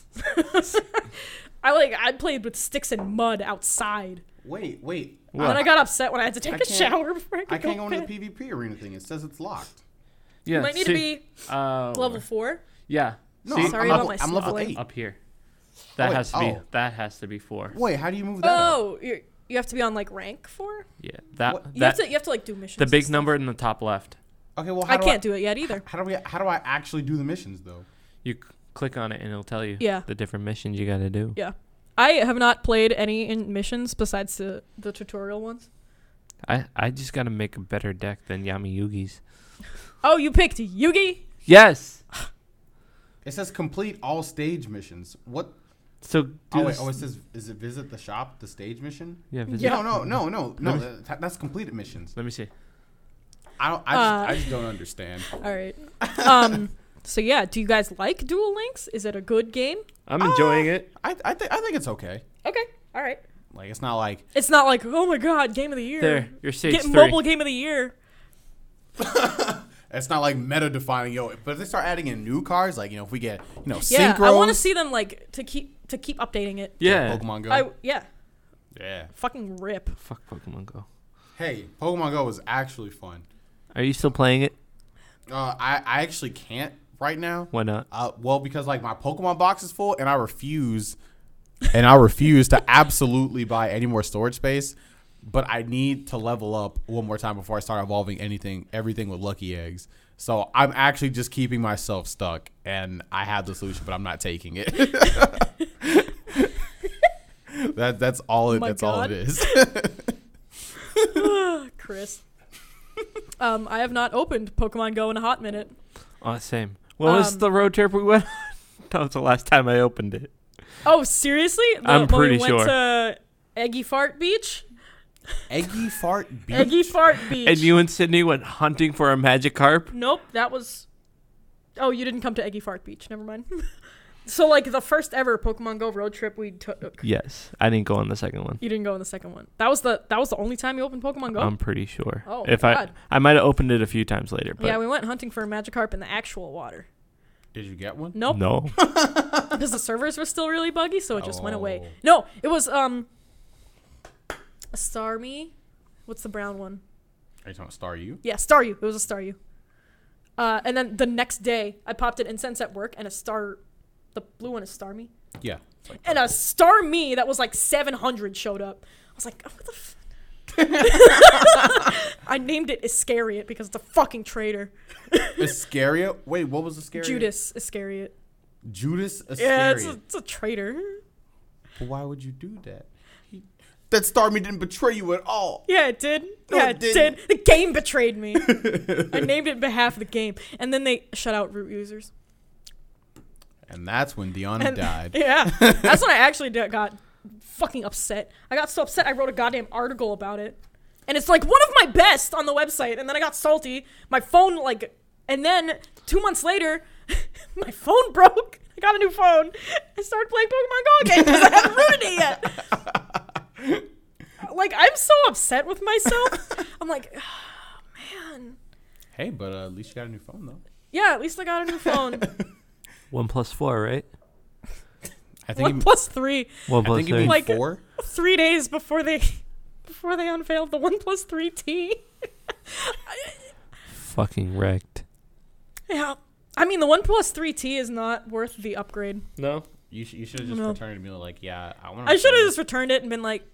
I played with sticks and mud outside. Wait. And then I got upset when I had to take I a can't- shower before I could I can't go go to into bed. the PvP arena thing. It says it's locked. yeah, You might need to be level 4. Yeah, No, see, Sorry I'm about level, my I'm level sniffling. 8. up here. That wait, has to be oh. that has to be 4. Wait, how do you move that up? Oh, you have to be on like rank 4? Yeah, that What? You that have to like do missions. the and big stuff. number in the top left. Okay, well, I can't do it yet either. How do I actually do the missions though? You click on it and it'll tell you Yeah. the different missions you got to do. Yeah. I have not played any missions besides the tutorial ones. I just got to make a better deck than Yami Yugi's. Oh, you picked Yugi? Yes. It says complete all stage missions. What? So do Oh, wait, this- it says is it visit the shop, the stage mission? yeah, visit- Yeah. No. me- That's completed missions. Let me see. I just don't understand. All right. So yeah, do you guys like Duel Links? Is it a good game? I'm enjoying it. I think it's okay. Okay. All right. Like it's not like It's not like, oh my god, game of the year. There, your stage Get 3. mobile game of the year. it's not like meta defining. But if they start adding in new cards, like if we get Yeah, synchros. I want to see them like to keep updating it. Yeah. Pokemon Go. Yeah, Yeah. fucking rip. Fuck Pokemon Go. Hey, Pokemon Go was actually fun. Are you still playing it? I actually can't right now. Why not? Well, because like my Pokemon box is full, and I refuse to absolutely buy any more storage space. But I need to level up one more time before I start evolving everything with lucky eggs. So I'm actually just keeping myself stuck, and I have the solution, but I'm not taking it. That's all it. My That's all it God. is. Chris. I have not opened Pokemon Go in a hot minute. Oh, same. What was the road trip we went on? That was the last time I opened it. Oh, seriously? I'm when pretty we sure. went to Eggy Fart Beach? Eggy Fart Beach. Eggy Fart Beach. And you and Sydney went hunting for a Magikarp? Nope, that was... Oh, you didn't come to Eggy Fart Beach. Never mind. So, like, the first ever Pokemon Go road trip we took. Yes. I didn't go on the second one. You didn't go on the second one. That was the only time you opened Pokemon Go? I'm pretty sure. Oh, if my I God. I might have opened it a few times later, but Yeah, we went hunting for a Magikarp in the actual water. Did you get one? Nope. no. Because the servers were still really buggy, so it just went away. Oh. No, it was, a Starmie. What's the brown one? Are you talking about Staryu? Yeah, Staryu. It was a Staryu. And then the next day, I popped an incense at work, and the blue one is Starmie. Yeah. And a Starmie that was like 700 showed up. I was like, oh, what the f-? I named it Iscariot because it's a fucking traitor. Iscariot? Wait, what was Iscariot? Judas Iscariot. Judas Iscariot. Yeah, it's a traitor. But why would you do that? That Starmie didn't betray you at all. Yeah, it did. No, Yeah, it it didn't. did. The game betrayed me. I named it on behalf of the game. And then they shut out root users. And that's when Deanna died. Yeah. That's when I actually got fucking upset. I got so upset I wrote a goddamn article about it. And it's like one of my best on the website. And then I got salty. My phone, like, and then 2 months later, my phone broke. I got a new phone. I started playing Pokemon Go again because I haven't rooted it yet. Like, I'm so upset with myself. I'm like, oh, man. Hey, but at least you got a new phone, though. Yeah, at least I got a new phone. 1 + 4, right? I think 1 + 3. 1 I think you + 3. mean Like- 4. 3 days before they unveiled the 1 + 3T. Fucking wrecked. Yeah. I mean, the 1 + 3T is not worth the upgrade. No. You should have just No. returned it and been like, yeah, I want. I should have just returned it and been like,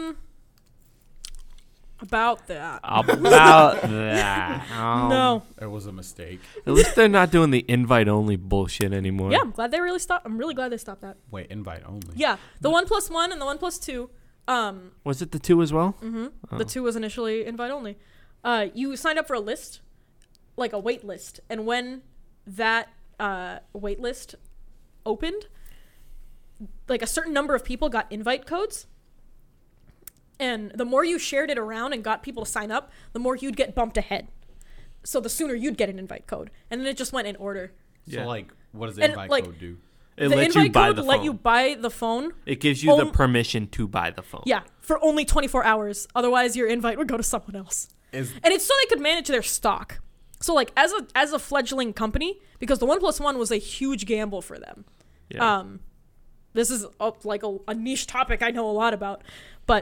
about that. About that. No. It was a mistake. At least they're not doing the invite-only bullshit anymore. Yeah, I'm glad they really stopped. I'm really glad they stopped that. Wait, invite only. Yeah, the 1 + 1 and the 1 + 2. Was it the 2 as well? The 2 was initially invite only. You signed up for a list, like a wait list, and when that wait list opened, like a certain number of people got invite codes. And the more you shared it around and got people to sign up, the more you'd get bumped ahead. So the sooner you'd get an invite code. And then it just went in order. So like, what does the And, invite like- code do? It the lets you invite buy code the let phone. you buy the phone. It gives you the Om- permission to buy the phone. Yeah, for only 24 hours. Otherwise, your invite would go to someone else. Is And it's so they could manage their stock. So like as a fledgling company, because the 1 + 1 was a huge gamble for them. Yeah. This is like a niche topic I know a lot about, but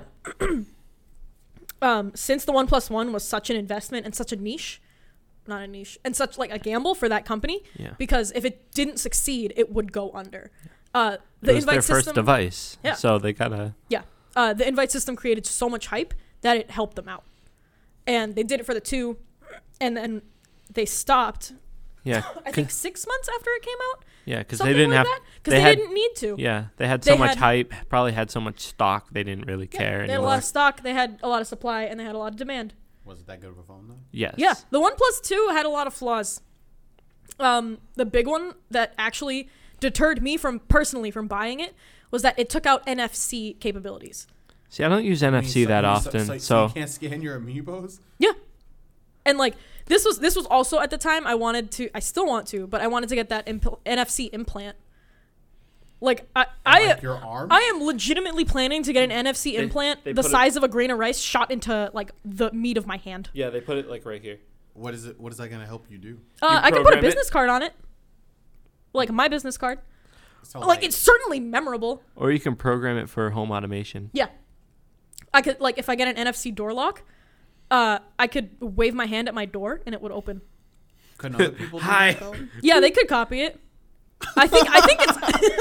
since the 1 + 1 was such an investment and such a niche, not a niche, and such like a gamble for that company, Yeah. because if it didn't succeed, it would go under. It The was invite their system, first device. Yeah. So they gotta. yeah, the invite system created so much hype that it helped them out, and they did it for the 2, and then they stopped. Yeah. I think 6 months after it came out, Yeah, because something they didn't like have. that, because they they, had- didn't need to. Yeah, they had They so much had- hype. Probably had so much stock. They didn't really care They had a anymore. lot of stock, they had a lot of supply, and they had a lot of demand. was it that good of a phone though? Yes. Yeah, the 1 + 2 had a lot of flaws. The big one that actually deterred me from buying it was that it took out NFC capabilities. See, I don't use NFC that often, so you can't scan your amiibos. Yeah, and like this was also at the time I still want to, but I wanted to get that NFC implant. Like Like your arm. I am legitimately planning to get an NFC implant they the put it- size of a grain of rice shot into like the meat of my hand. yeah, they put it like right here. What is it? What is that gonna help you do? I can put a program it? business card on it, like my business card. So Like it's certainly memorable. Or you can program it for home automation. Yeah. I could, like, if I get an NFC door lock, I could wave my hand at my door and it would open. couldn't other people do Hi. that though? Yeah, they could copy it. I think it's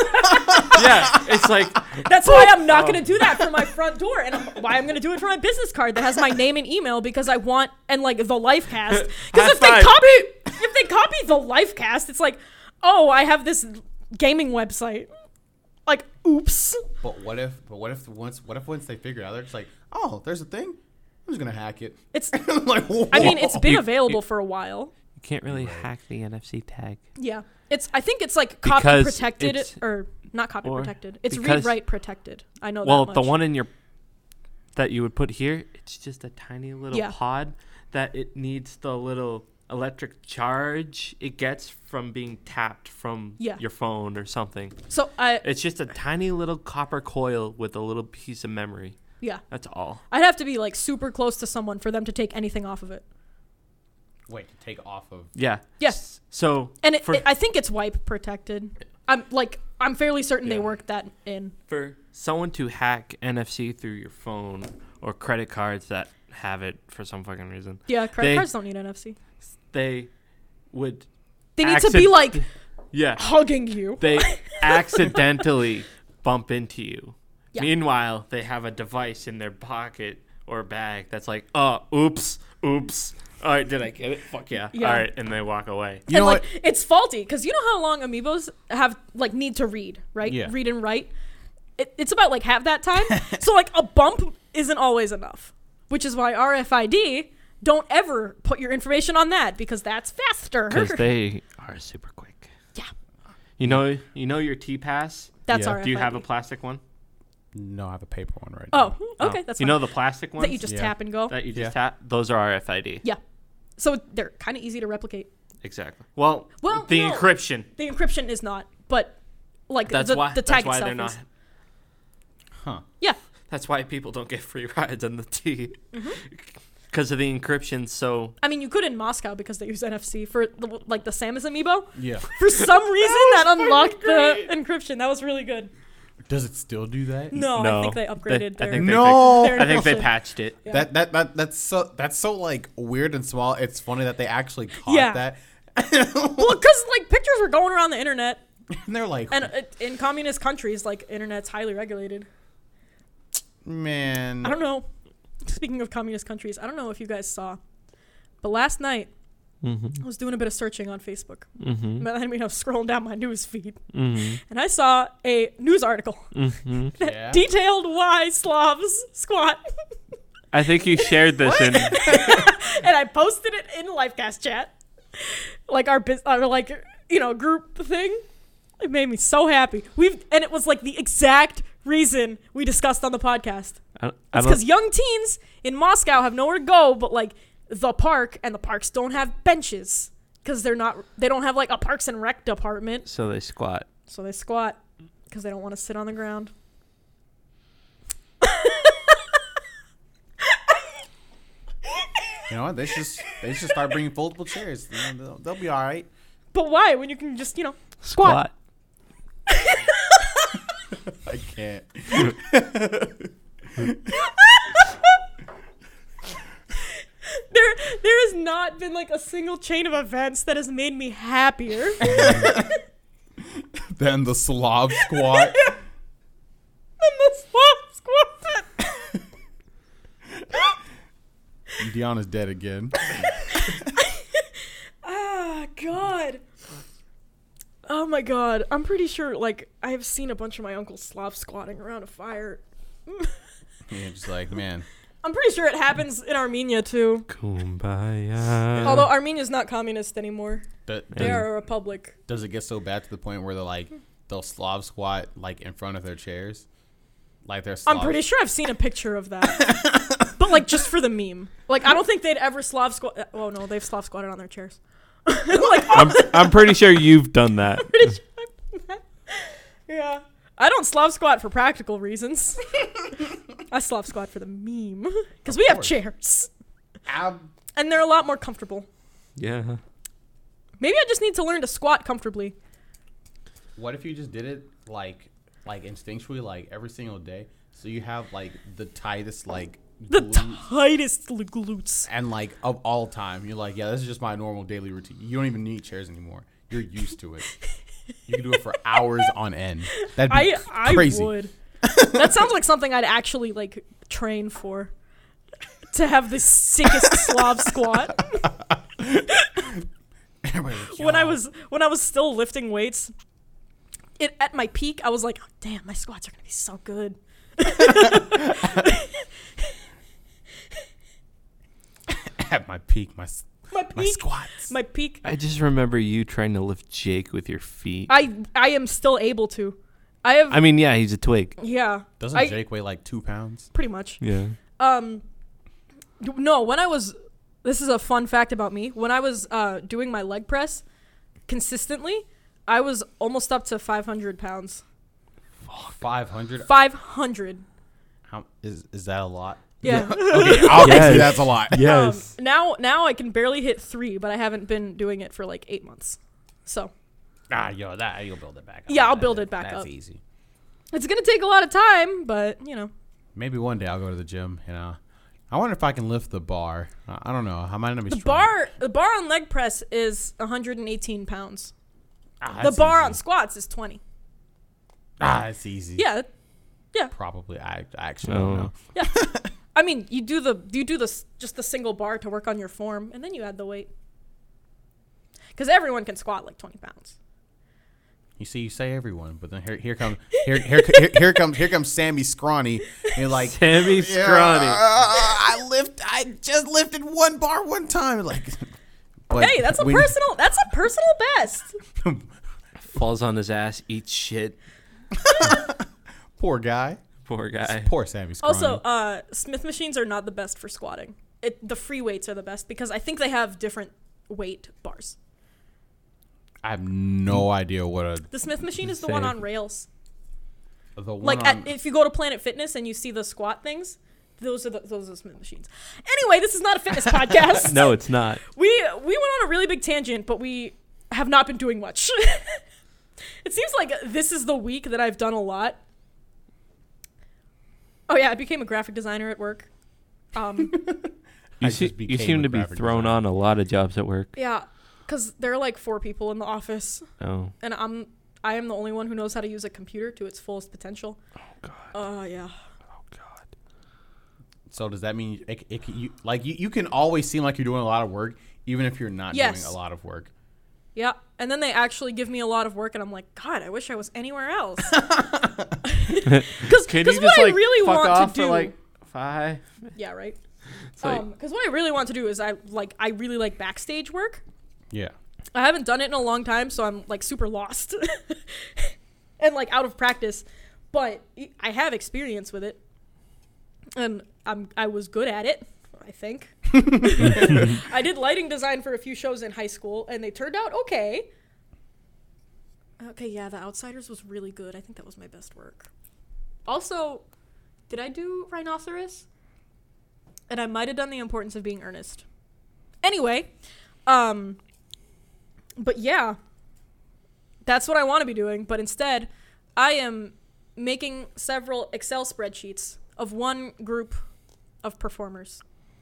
Yeah, it's like that's why I'm not gonna do that for my front door, and why I'm gonna do it for my business card that has my name and email, because I want, and like the Lifecast. Because if High they copy the Lifecast, it's like, oh, I have this gaming website. Like, oops. But what if once they figure it out, they're just like, oh, there's a thing. I'm just gonna hack it. It's. Like, I mean, it's been You- available for a while. you can't really hack the NFC tag. Yeah. I think it's like copy Because protected, it's- or not copy or protected. It's because- read write protected. I know Well, that much. the one in your that you would put here, it's just a tiny little Yeah. pod that it needs the little electric charge it gets from being tapped from Yeah. your phone or something. So It's just a tiny little copper coil with a little piece of memory. yeah. That's all. I'd have to be like super close to someone for them to take anything off of it. wait to take off of. Yeah. Yes. So And for, I think it's wipe protected. I'm fairly certain they Yeah. worked that in. for someone to hack NFC through your phone or credit cards that have it for some fucking reason, Yeah, credit They- cards don't need NFC. they would They need to be like yeah. hugging you. They accidentally bump into you. Yeah. Meanwhile, they have a device in their pocket or bag that's like, oh, oops. All right, did I get it? Fuck yeah. Yeah. All right, and they walk away. You And know like what? it's faulty because you know how long amiibos have like need to read, right? Yeah. Read and write. it's about like half that time. So like a bump isn't always enough, which is why RFID, don't ever put your information on that because that's faster. Because they are super quick. Yeah. You know your T-Pass? That's Yeah. RFID. Do you have a plastic one? No, I have a paper one right now. Oh, okay, that's You fine. know the plastic ones that you just Yeah. tap and go. that you just Yeah. tap? Those are RFID. Yeah. So they're kind of easy to replicate. Exactly. Well, Well, the no. encryption. The encryption is not, but like That's the why. the tag That's why itself they're not. is. Huh. Yeah. That's why people don't get free rides on the T. Mm-hmm. Because of the encryption. So I mean, you could in Moscow because they use NFC for like the Samus amiibo. Yeah. For some reason, that unlocked the encryption. That was really good. Does it still do that? No, I think they upgraded their. No. their I think they encryption. patched it. Yeah. That's so like weird and small. It's funny that they actually caught Yeah. that. Well, because like pictures were going around the internet, And they're like, and in communist countries, like internet's highly regulated. man. I don't know. Speaking of communist countries, I don't know if you guys saw, but last night Mm-hmm. I was doing a bit of searching on Facebook. Mm-hmm. But I mean, I was scrolling down my news feed, Mm-hmm. and I saw a news article Mm-hmm. that Yeah. detailed why Slavs squat, I think you shared this in. and I posted it in Lifecast chat, like our group thing. It made me so happy. And it was like the exact reason we discussed on the podcast. I It's don't. because young teens in Moscow have nowhere to go but like the park, and the parks don't have benches because they don't have like a Parks and Rec department, So they squat. so they squat because they don't want to sit on the ground. You know what? They should start bringing foldable chairs. You know, they'll be all right. But why? When you can just squat. I can't. There has not been like a single chain of events that has made me happier. Then the Slav squat. than the Slav squat. Deanna's dead again. Ah, God. Oh my God. I'm pretty sure like I have seen a bunch of my uncles Slav squatting around a fire. Yeah, just like, man. I'm pretty sure it happens in Armenia too. Kumbaya. Although Armenia's not communist anymore. They Does, are a republic. does it get so bad to the point where they'll Slav squat like in front of their chairs? Like they're Slav. I'm pretty sure I've seen a picture of that. But like just for the meme. Like I don't think they'd ever Slav squat. Oh no, they've Slav squatted on their chairs. I'm pretty sure you've done that. Yeah. I don't Slav squat for practical reasons. I Slav squat for the meme. Because we have course. chairs. Ab- And they're a lot more comfortable. Yeah. Maybe I just need to learn to squat comfortably. What if you just did it like instinctually, like every single day? So you have like the tightest like The glutes tightest glutes. and like of all time. You're like, yeah, this is just my normal daily routine. You don't even need chairs anymore. You're used to it. You can do it for hours on end. That'd be I crazy. would. That sounds like something I'd actually like train for. To have the sickest Slav squat. Everybody's like, When I "Yo." was still lifting weights, at my peak, I was like, oh, damn, my squats are gonna be so good. At my peak, my My peak, squats. my peak. I just remember you trying to lift Jake with your feet. I am still able to. I have I mean, yeah, he's a twig. yeah, Doesn't I- Jake weigh like 2 pounds? pretty much. Yeah. No, when I was, this is a fun fact about me. When I was doing my leg press consistently, I was almost up to 500 pounds. 500. 500. How is that a lot? Yeah. Okay, obviously Yes. that's a lot. Now I can barely hit 3, but I haven't been doing it for like 8 months. So You'll build it back up. Yeah, I'll build it back That's up. easy. it's gonna take a lot of time, but you know. Maybe one day I'll go to the gym. You know, I wonder if I can lift the bar. I don't know. I might not be The strong. bar on leg press is 118 pounds. The That's bar easy. on squats is 20. It's easy. Yeah. Probably. I actually don't know. Yeah. I mean, you do just the single bar to work on your form, and then you add the weight. Because everyone can squat like 20 pounds. You see, you say everyone, but then here comes Sammy Scrawny. And you're like, Sammy Scrawny. I just lifted one bar one time. Like, but Hey, that's a personal best. Falls on his ass, eats shit. Poor guy. Poor guy. Poor Sammy Scrawny. Also, Smith machines are not the best for squatting. The free weights are the best because I think they have different weight bars. I have no idea what The Smith machine is the one Same. on rails. the one Like on, if you go to Planet Fitness and you see the squat things, those are the Smith machines. Anyway, this is not a fitness podcast. No, it's not. We went on a really big tangent, but we have not been doing much. It seems like this is the week that I've done a lot. Oh yeah, I became a graphic designer at work. You I see, just you became seem a to be graphic thrown designer. on a lot of jobs at work. Yeah, because there are like 4 people in the office, Oh, and I am the only one who knows how to use a computer to its fullest potential. oh God, Yeah. oh God. So does that mean you can always seem like you're doing a lot of work, even if you're not Yes. doing a lot of work? Yeah, and then they actually give me a lot of work, and I'm like, God, I wish I was anywhere else. Because Can you what just I like really fuck want off to do, for like 5? yeah, right. It's like, Because what I really want to do is I really like backstage work. Yeah. I haven't done it in a long time, so I'm like super lost and like out of practice. But I have experience with it, and I was good at it, I think. I did lighting design for a few shows in high school, and they turned out okay. Okay, yeah, The Outsiders was really good. I think that was my best work. Also, did I do Rhinoceros? And I might have done The Importance of Being Earnest. Anyway, but yeah, that's what I want to be doing. But instead, I am making several Excel spreadsheets of one group of performers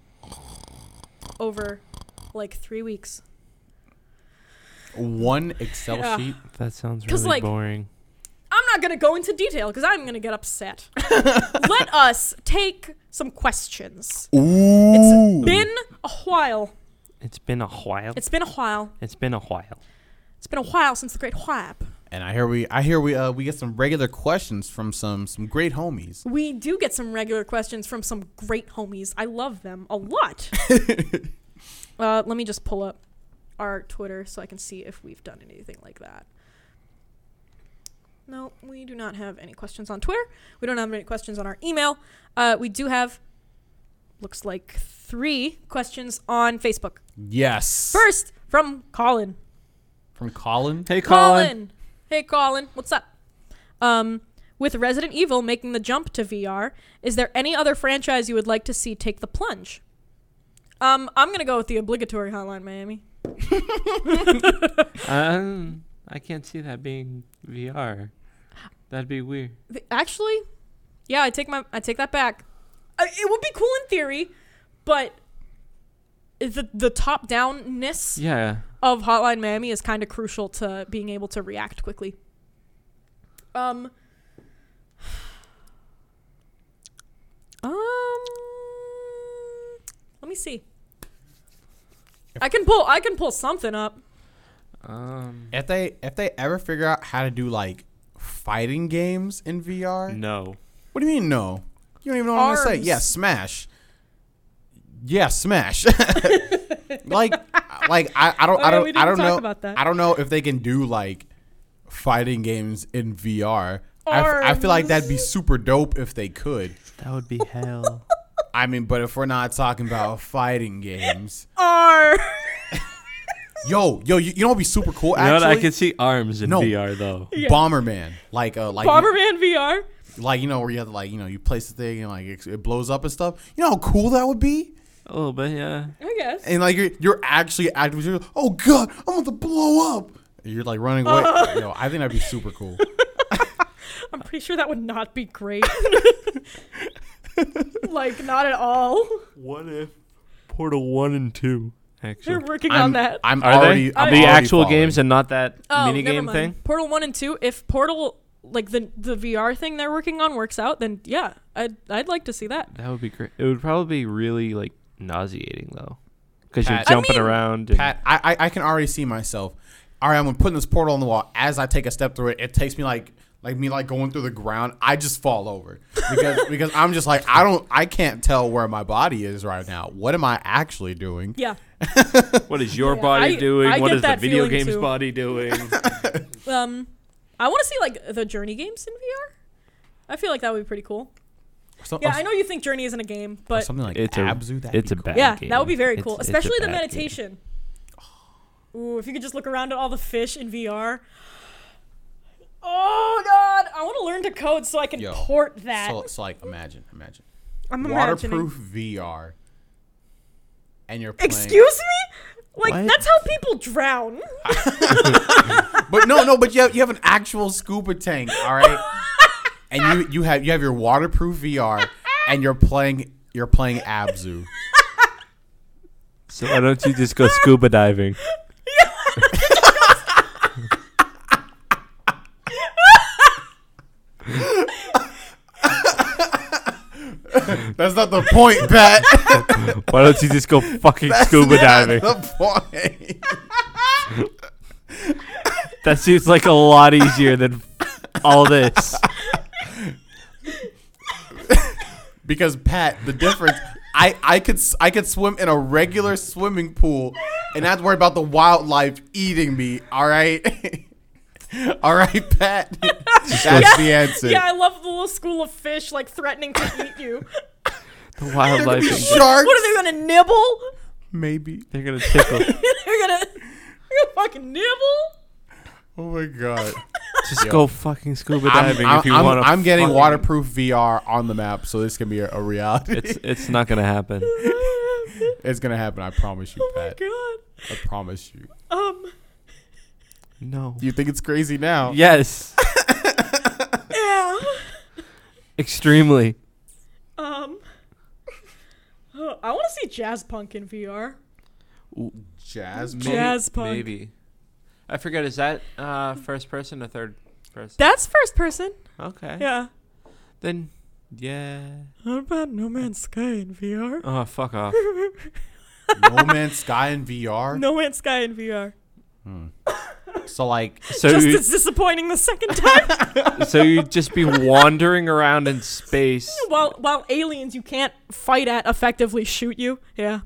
over like 3 weeks. One Excel Yeah. sheet. that sounds 'Cause, really like, boring. I'm not going to go into detail because I'm going to get upset. Let us take some questions. Ooh. It's been a while. It's been a while. It's been a while. It's been a while. It's been a while since the Great Whap. And I hear we get some regular questions from some great homies. We do get some regular questions from some great homies. I love them a lot. Let me just pull up our Twitter so I can see if we've done anything like that. No, we do not have any questions on Twitter. We don't have any questions on our email. We do have, looks like 3 questions on Facebook. Yes. First, from Colin. From Colin. Hey, Colin. Hey, Colin. What's up? With Resident Evil making the jump to VR, is there any other franchise you would like to see take the plunge? I'm going to go with the obligatory Hotline Miami. I can't see that being VR. That'd be weird. Actually, yeah, I take that back. It would be cool in theory, but the top-downness Yeah. of Hotline Miami is kind of crucial to being able to react quickly. Let me see. I can pull something up. If they ever figure out how to do like fighting games in VR, No. What do you mean no? You don't even know what I'm gonna say. Arms. Yeah, smash. Yeah, smash. like I don't Oh, we didn't talk know. about that. I don't know if they can do like fighting games in VR. I feel like that'd be super dope if they could. That would be hell. I mean, but if we're not talking about fighting games, R. yo, you know what'd be super cool? You know what? Actually, I can see arms in No. VR though. Yeah. Bomberman, like Bomberman VR. like you know where you have to like you place the thing and like it blows up and stuff. You know how cool that would be? A little bit, yeah. I guess. And like you're actually actively, oh god, I'm about to blow up. You're like running away. Yo, I think that'd be super cool. I'm pretty sure that would not be great. Like, not at all. What if Portal 1 and 2 They're actually? working on that. I'm Are already they I'm the already actual falling. games and not that mini never game mind. thing? Portal 1 and 2, if Portal, like the VR thing they're working on works out, then yeah, I'd like to see that. That would be great. It would probably be really like nauseating though, because you're Pat- jumping I mean- around. And Pat, I can already see myself. all right, I'm gonna put this portal on the wall. As I take a step through it, it takes me like going through the ground. I just fall over because I'm just like I can't tell where my body is right now. What am I actually doing? Yeah. What is your Yeah, body doing? I What get is the that video feeling, game's too. body doing? I want to see like the Journey games in VR. I feel like that would be pretty cool. So, Yeah, I know you think Journey isn't a game, or but something like It's Abzu. it's a bad yeah, game. that would be very cool, It's a especially the bad game. meditation. Ooh, if you could just look around at all the fish in VR. Oh God, I want to learn to code so I can port that. So like imagine. I'm imagining. Waterproof VR. And you're playing. Excuse me? Like What? that's how people drown. But no, but you have an actual scuba tank, all right? And you have your waterproof VR and you're playing Abzu. So why don't you just go scuba diving? That's not the point, Pat. Why don't you just go fucking scuba diving? Not the point. That seems like a lot easier than all this. Because Pat, the difference, I could swim in a regular swimming pool and not worry about the wildlife eating me. All right, all right, Pat. That's the answer. Yeah, I love the little school of fish like threatening to eat you. The wildlife. Sharks. What are they gonna nibble? Maybe. They're gonna tickle. They're gonna fucking nibble. Oh my god. Just go fucking scuba diving if you want to. I'm getting waterproof VR on the map, so this can be a reality. It's not gonna happen. It's gonna happen. I promise you, Oh my Pat. God. I promise you. No. You think it's crazy now? Yes. Yeah. Extremely. I want to see jazz punk in VR. Jazz. Jazz punk. Maybe. I forget. Is that first person or third person? That's first person. Okay. Yeah. Then, yeah. How about No Man's Sky in VR? Oh, fuck off. No Man's Sky in VR. No Man's Sky in VR. So like, So Just you, as disappointing the second time. so you'd just be wandering around in space. while aliens you can't fight at effectively shoot you. Yeah.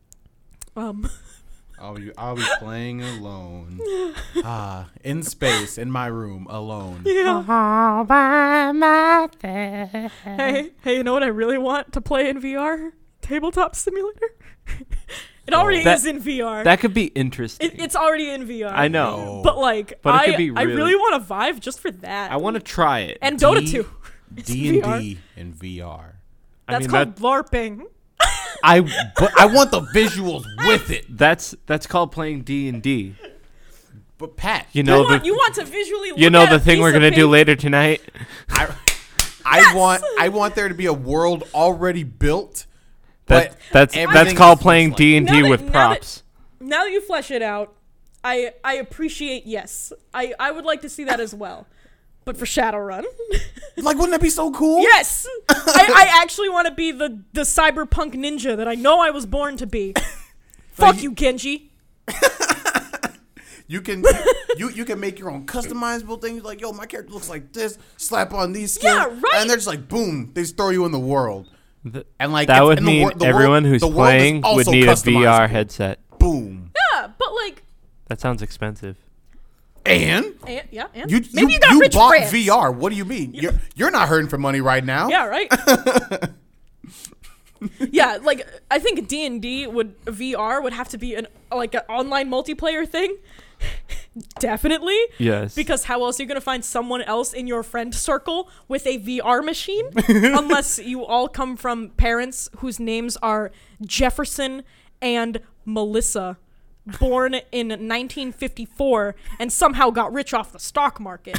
I'll be playing alone. In space, in my room, alone. Yeah. All by myself. Hey, you know what I really want to play in VR? Tabletop Simulator. It already That- is in VR. That could be interesting. It's already in VR. I know. But like, But it could be I really- really want a Vive just for that. I want to try it. and Dota 2. It's D&D in VR. That's I mean, called LARPing. But I want the visuals with it. that's called playing D&D. But Pat, You know You want to visually you look know at the a thing piece we're of gonna do paper. later tonight. I want there to be a world already built. But That's everything called just playing looks like- D&D Now with that- now props. Now that you flesh it out, I appreciate, yes. I would like to see that as well. But for Shadowrun. Like, wouldn't that be so cool? Yes! I actually want to be the cyberpunk ninja that I know I was born to be. Fuck you, Genji. You can you can make your own customizable things. Like, yo, my character looks like this. Slap on these skins. Yeah, right. And they're just like, boom. They just throw you in the world. And like That it's- would and the mean wor- the everyone world- who's the world is playing would also need a VR customizable. headset. Boom. Yeah, but like, That sounds expensive. And and you maybe you got rich bought friends. VR. What do you mean? You're not hurting for money right now. Yeah, right. Yeah, like I think D&D VR would have to be an online multiplayer thing. Definitely. Yes. Because how else are you going to find someone else in your friend circle with a VR machine? Unless you all come from parents whose names are Jefferson and Melissa, born in 1954 and somehow got rich off the stock market.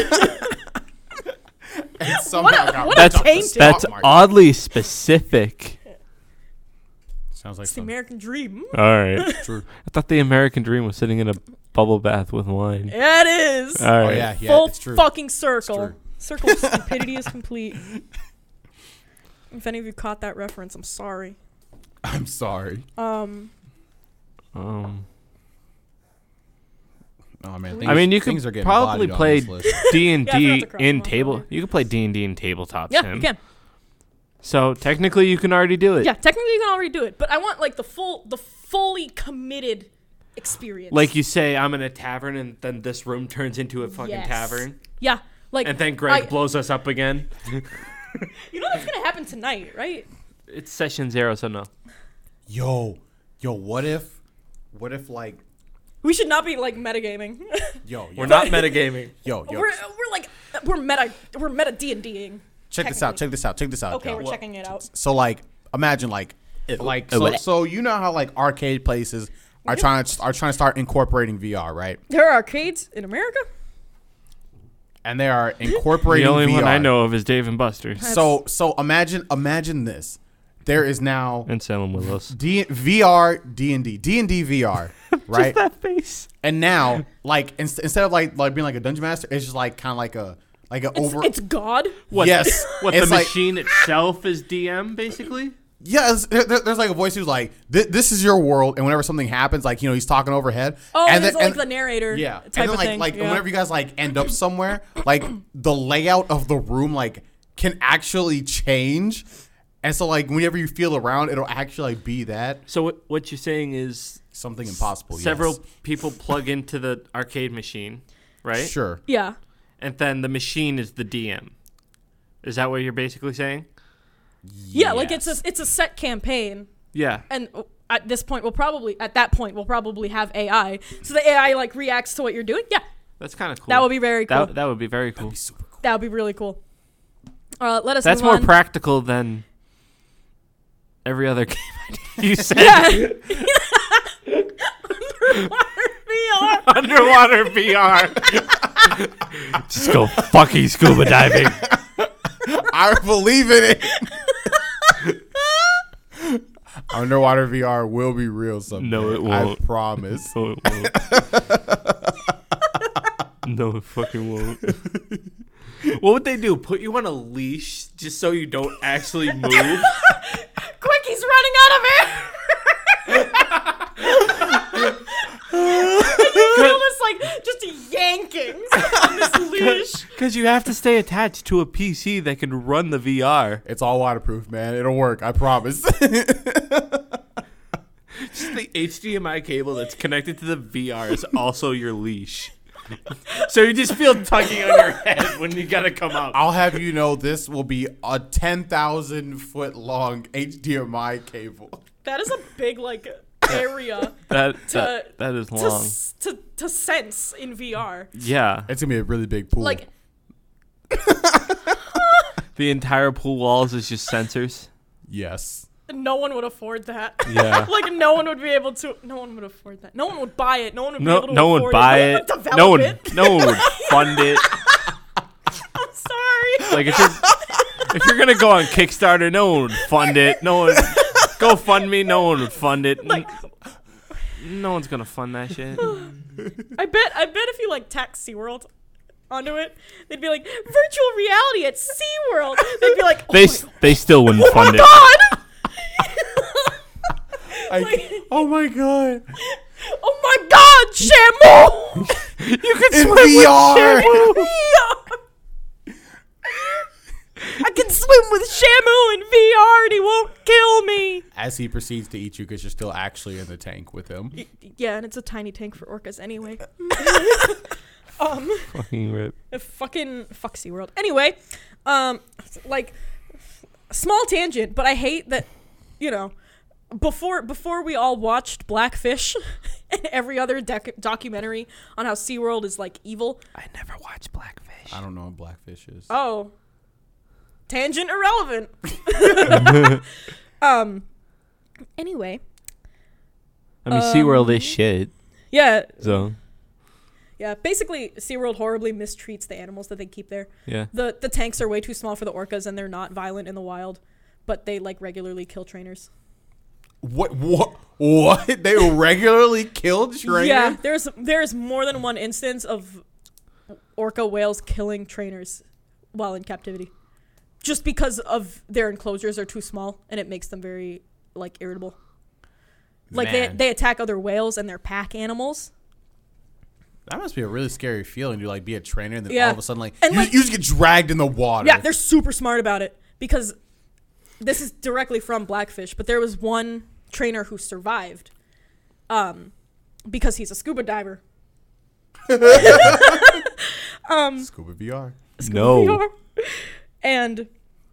And somehow got what ripped a off the tainted- stock That's market. oddly specific. Sounds like It's the American dream. All right. True. I thought the American dream was sitting in a bubble bath with wine. Yeah, it is. All Oh right. yeah, Full it's true. fucking circle. true. Circle of stupidity is complete. If any of you caught that reference, I'm sorry. I'm sorry. Oh man, I mean, you things could are getting probably bodied on play this list. D and Yeah, I forgot D to cross in them off table. earlier. You could play D&D in tabletop Yeah, sim. you can. So technically, you can already do it. Yeah, technically you can already do it, but I want like the fully committed experience. Like you say, I'm in a tavern, and then this room turns into a fucking Yes. tavern, yeah, like and then Greg I- blows us up again. You know that's gonna happen tonight, right? It's session 0, so no. Yo, what if like, We should not be like metagaming. We're not metagaming. yo. we're meta D&Ding. Check this out. Okay, yo. we're checking it out. So like, imagine so you know how like arcade places are trying to start incorporating VR, right? There are arcades in America. And they are incorporating The only VR. one I know of is Dave and Buster's So imagine this. There is now and Salem Willows. VR D&D VR, right? Just that face. And now, like instead of like being like a dungeon master, it's just like kind of like a It's God. What? Yes. What, It's the like- machine itself is DM, basically? Yes, there's like a voice who's like, this is your world, and whenever something happens, like, you know, he's talking overhead. Oh, and there's then, like the narrator. yeah, type and then of thing. like yeah. whenever you guys like end up somewhere, like the layout of the room like can actually change, and so like whenever you feel around, it'll actually be that So what you're saying is something impossible. several yes. people plug into the arcade machine, right? Sure. Yeah. And then the machine is the DM. Is that what you're basically saying? Yeah, like Yes. it's a set campaign, Yeah. and at that point we'll probably have AI, so the AI like reacts to what you're doing. Yeah, That's kind of cool. that would be very cool. That would be very cool. Super cool. That would be really cool. Let us. That's move more on. practical than every other game you said. Yeah. VR. Underwater VR. Just go fucking scuba diving. I believe in it. Underwater VR will be real someday. No, it won't. I promise. No, it won't. No, it fucking won't. What would they do? Put you on a leash just so you don't actually move? Quick, he's running out of air. You feel this like just yanking on this leash. Because you have to stay attached to a PC that can run the VR. It's all waterproof, man. It'll work. I promise. Just the HDMI cable that's connected to the VR is also your leash. So you just feel tugging on your head when you gotta come out. I'll have you know this will be a 10,000 foot long HDMI cable. That is a big like area That to is long. to sense in VR. Yeah. It's gonna be a really big pool. Like The entire pool walls is just sensors. yes. no one would afford that. Yeah. Like no one would be able to. No one would afford that. No one would buy it. No one would be No, able to no afford one buy it. it. No one would No one, develop it. no one would fund it. I'm sorry. Like if you're gonna go on Kickstarter, no one would fund it. No one go fund me. No one would fund it. Like No one's gonna fund that shit. I bet if you like tack SeaWorld onto it, they'd be like virtual reality at SeaWorld. They'd be like, They still wouldn't oh my fund it. god. Oh my god. Oh my god, Shamu! You can In swim with VR. I can swim with Shamu in VR and he won't kill me. As he proceeds to eat you because you're still actually in the tank with him. Yeah, and it's a tiny tank for orcas anyway. Fucking rip. Fuck SeaWorld. Anyway, like small tangent, but I hate that, you know, before we all watched Blackfish and every other documentary on how SeaWorld is like evil. I never watched Blackfish. I don't know what Blackfish is. Oh. Tangent irrelevant. Anyway. I mean, SeaWorld is shit. Yeah. So Yeah. Basically, SeaWorld horribly mistreats the animals that they keep there. yeah. The tanks are way too small for the orcas and they're not violent in the wild, but they like regularly kill trainers. What? They regularly killed trainers? Yeah, there's more than one instance of orca whales killing trainers while in captivity. Just because of their enclosures are too small and it makes them very like irritable. Like Man. they attack other whales and their pack animals. That must be a really scary feeling to like be a trainer and then Yeah. all of a sudden like And, you, like- you just get dragged in the water. Yeah, they're super smart about it because this is directly from Blackfish, but there was one trainer who survived because he's a scuba diver. Scuba VR. No. VR. And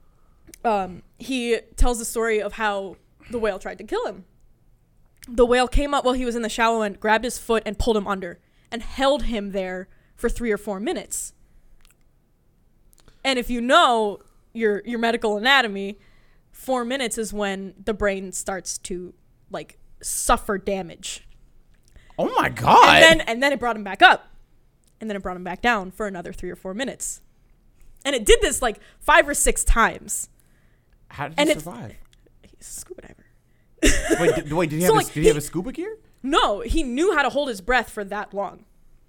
he tells the story of how the whale tried to kill him. The whale came up while he was in the shallow end, grabbed his foot, and pulled him under, and held him there for 3 or 4 minutes. And if you know your medical anatomy, 4 minutes is when the brain starts to like suffer damage. Oh my god. And then it brought him back up. And then it brought him back down for another 3 or 4 minutes. And it did this like 5 or 6 times. How did and he it's- survive? He's a scuba diver. Did he So, have like, did he have a scuba gear? No, he knew how to hold his breath for that long.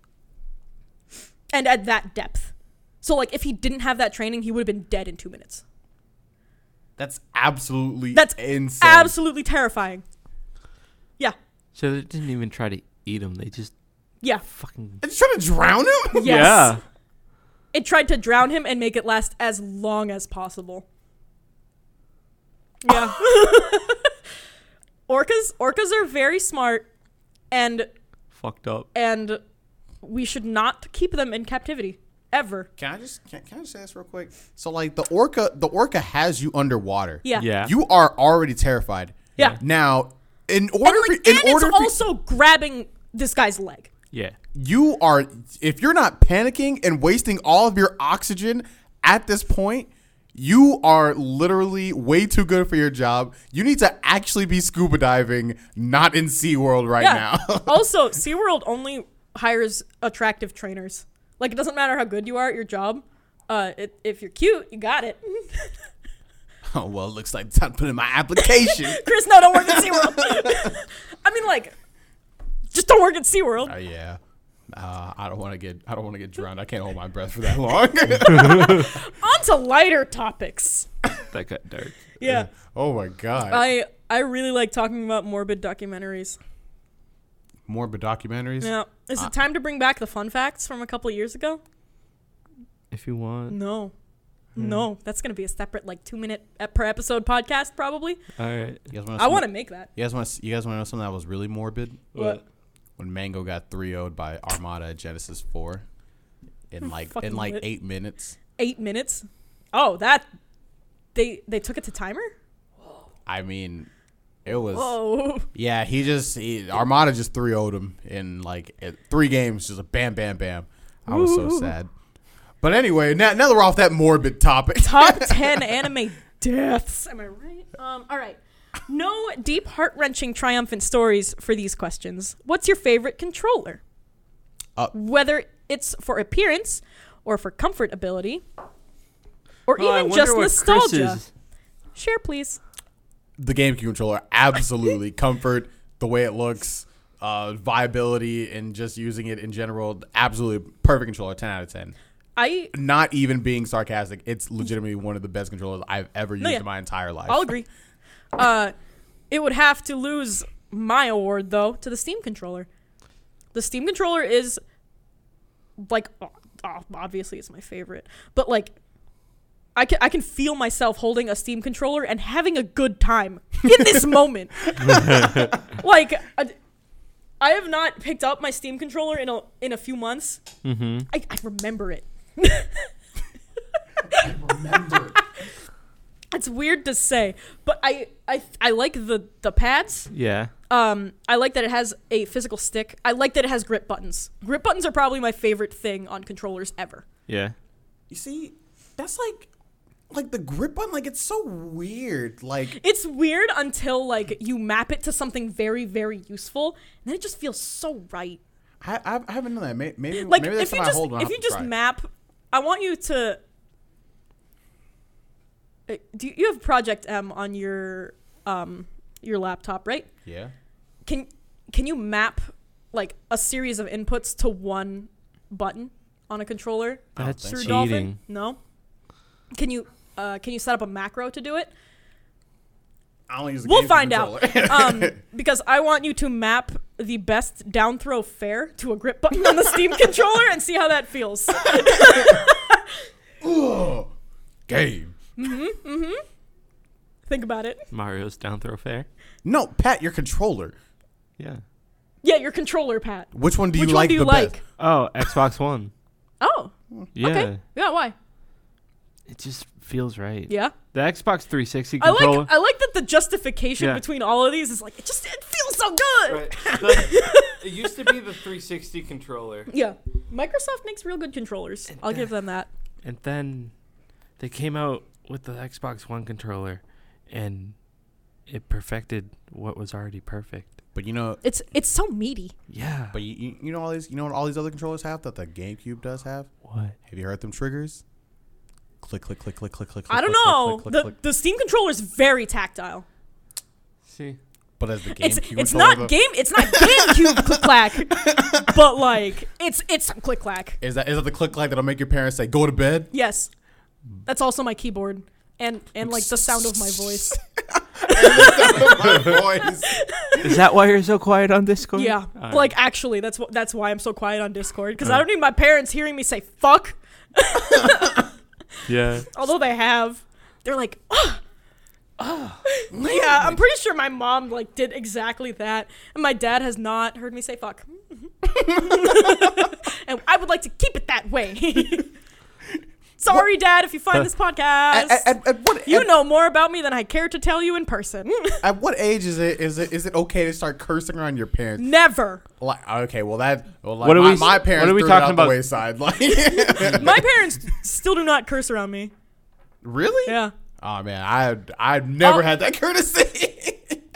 And at that depth. So like if he didn't have that training, he would have been dead in 2 minutes. That's absolutely That's insane. absolutely terrifying. Yeah. So they didn't even try to eat him. They just Yeah. fucking. It's trying to drown him? Yes. Yeah. It tried to drown him and make it last as long as possible. Yeah. Orcas are very smart and Fucked up. we should not keep them in captivity ever. Can I just say this real quick? So like the orca has you underwater. Yeah. Yeah. You are already terrified. Yeah. Now, in And, order like, for, in and order it's for also grabbing this guy's leg. Yeah. you are, if you're not panicking and wasting all of your oxygen at this point, you are literally way too good for your job. You need to actually be scuba diving, not in SeaWorld right now. Also, SeaWorld only hires attractive trainers. Like, it doesn't matter how good you are at your job. If you're cute, you got it. Oh, well, it looks like it's time to put in my application. Chris, no, don't work at SeaWorld. I mean, like, just don't work at SeaWorld. Yeah. I don't want to get drowned. I can't hold my breath for that long. On to lighter topics. That got dark. Yeah. Oh my god. I really like talking about morbid documentaries. Morbid documentaries. Yeah. Is it time to bring back the fun facts from a couple of years ago? If you want. No. No, that's going to be a separate, like, 2-minute per episode podcast, probably. All right. You guys I want to make that. You guys want to know something that was really morbid? What? When Mango got 3-0'd by Armada at Genesis 4 in like Fucking lit. 8 minutes. 8 minutes? Oh, that... They took it to timer? I mean, it was Oh. yeah. Armada just 3-0'd him in like 3 games, just a bam, bam, bam. I was so sad. But anyway, now that we're off that morbid topic. Top 10 anime deaths. Am I right? All right. No deep, heart-wrenching, triumphant stories for these questions. What's your favorite controller? Whether it's for appearance or for comfort ability or I even wonder just what nostalgia. Chris's- Share, please. The GameCube controller, absolutely. Comfort, the way it looks, viability, and just using it in general, absolutely perfect controller. 10 out of 10. Not even being sarcastic, it's legitimately one of the best controllers I've ever used in my entire life. I'll agree. It would have to lose my award, though, to the Steam controller. The Steam controller is, like, obviously it's my favorite, but, like, I can feel myself holding a Steam controller and having a good time in this moment. Like, I have not picked up my Steam controller in a few months. Mm-hmm. I remember it. I remember. It's weird to say, but I like the pads. Yeah. I like that it has a physical stick. I like that it has grip buttons. Grip buttons are probably my favorite thing on controllers ever. Yeah. You see, that's like the grip button, like it's so weird. Like It's weird until like you map it to something very, very useful, and then it just feels so right. I haven't done that. Maybe Like maybe that's if you something I hold on. if you just map, I want you to. Do you have Project M on your laptop, right? Yeah. Can you map like a series of inputs to one button on a controller That's through cheating. Dolphin? No. Can you set up a macro to do it? I only use the We'll GameCube find out. controller. Because I want you to map the best down throw fair to a grip button on the Steam controller and see how that feels. Game. Think about it. Mario's down throw fair. No, Pat, your controller. Yeah. Yeah, your controller, Pat. Which one do you Which like one do you the like? best? Oh, Xbox One. Oh, Yeah. okay. Yeah, why? It just feels right. Yeah. The Xbox 360 I controller. like that the justification Yeah. between all of these is like it feels so good. Right. It used to be the 360 controller. Yeah. Microsoft makes real good controllers. I'll give them that. And then they came out with the Xbox One controller, and it perfected what was already perfect. But you know, It's so meaty. Yeah. but you know all these, you know what all these other controllers have that the GameCube does have? What? Have you heard them triggers? Click, click, click, click, click, click. I don't click, know. click, click, click. The Steam controller is very tactile. See? But as the It's GameCube it's controller, not GameCube click clack, but like it's some click clack. is that the click like that'll make your parents say go to bed? Yes, that's also my keyboard and like the sound of my voice. My voice. Is that why you're so quiet on Discord? Yeah, Alright. like actually, that's why I'm so quiet on Discord because I don't need my parents hearing me say fuck. Yeah. Although they have, they're like, yeah. I'm pretty sure my mom like did exactly that, and my dad has not heard me say fuck. And I would like to keep it that way. Sorry, Dad, if you find this podcast. You know more about me than I care to tell you in person. At what age is it okay to start cursing around your parents? Never. Like, okay, well like What are my we- parents what are we threw talking it out about? the wayside. Like, My parents still do not curse around me. really? Yeah. Oh man, I've never Oh. had that courtesy.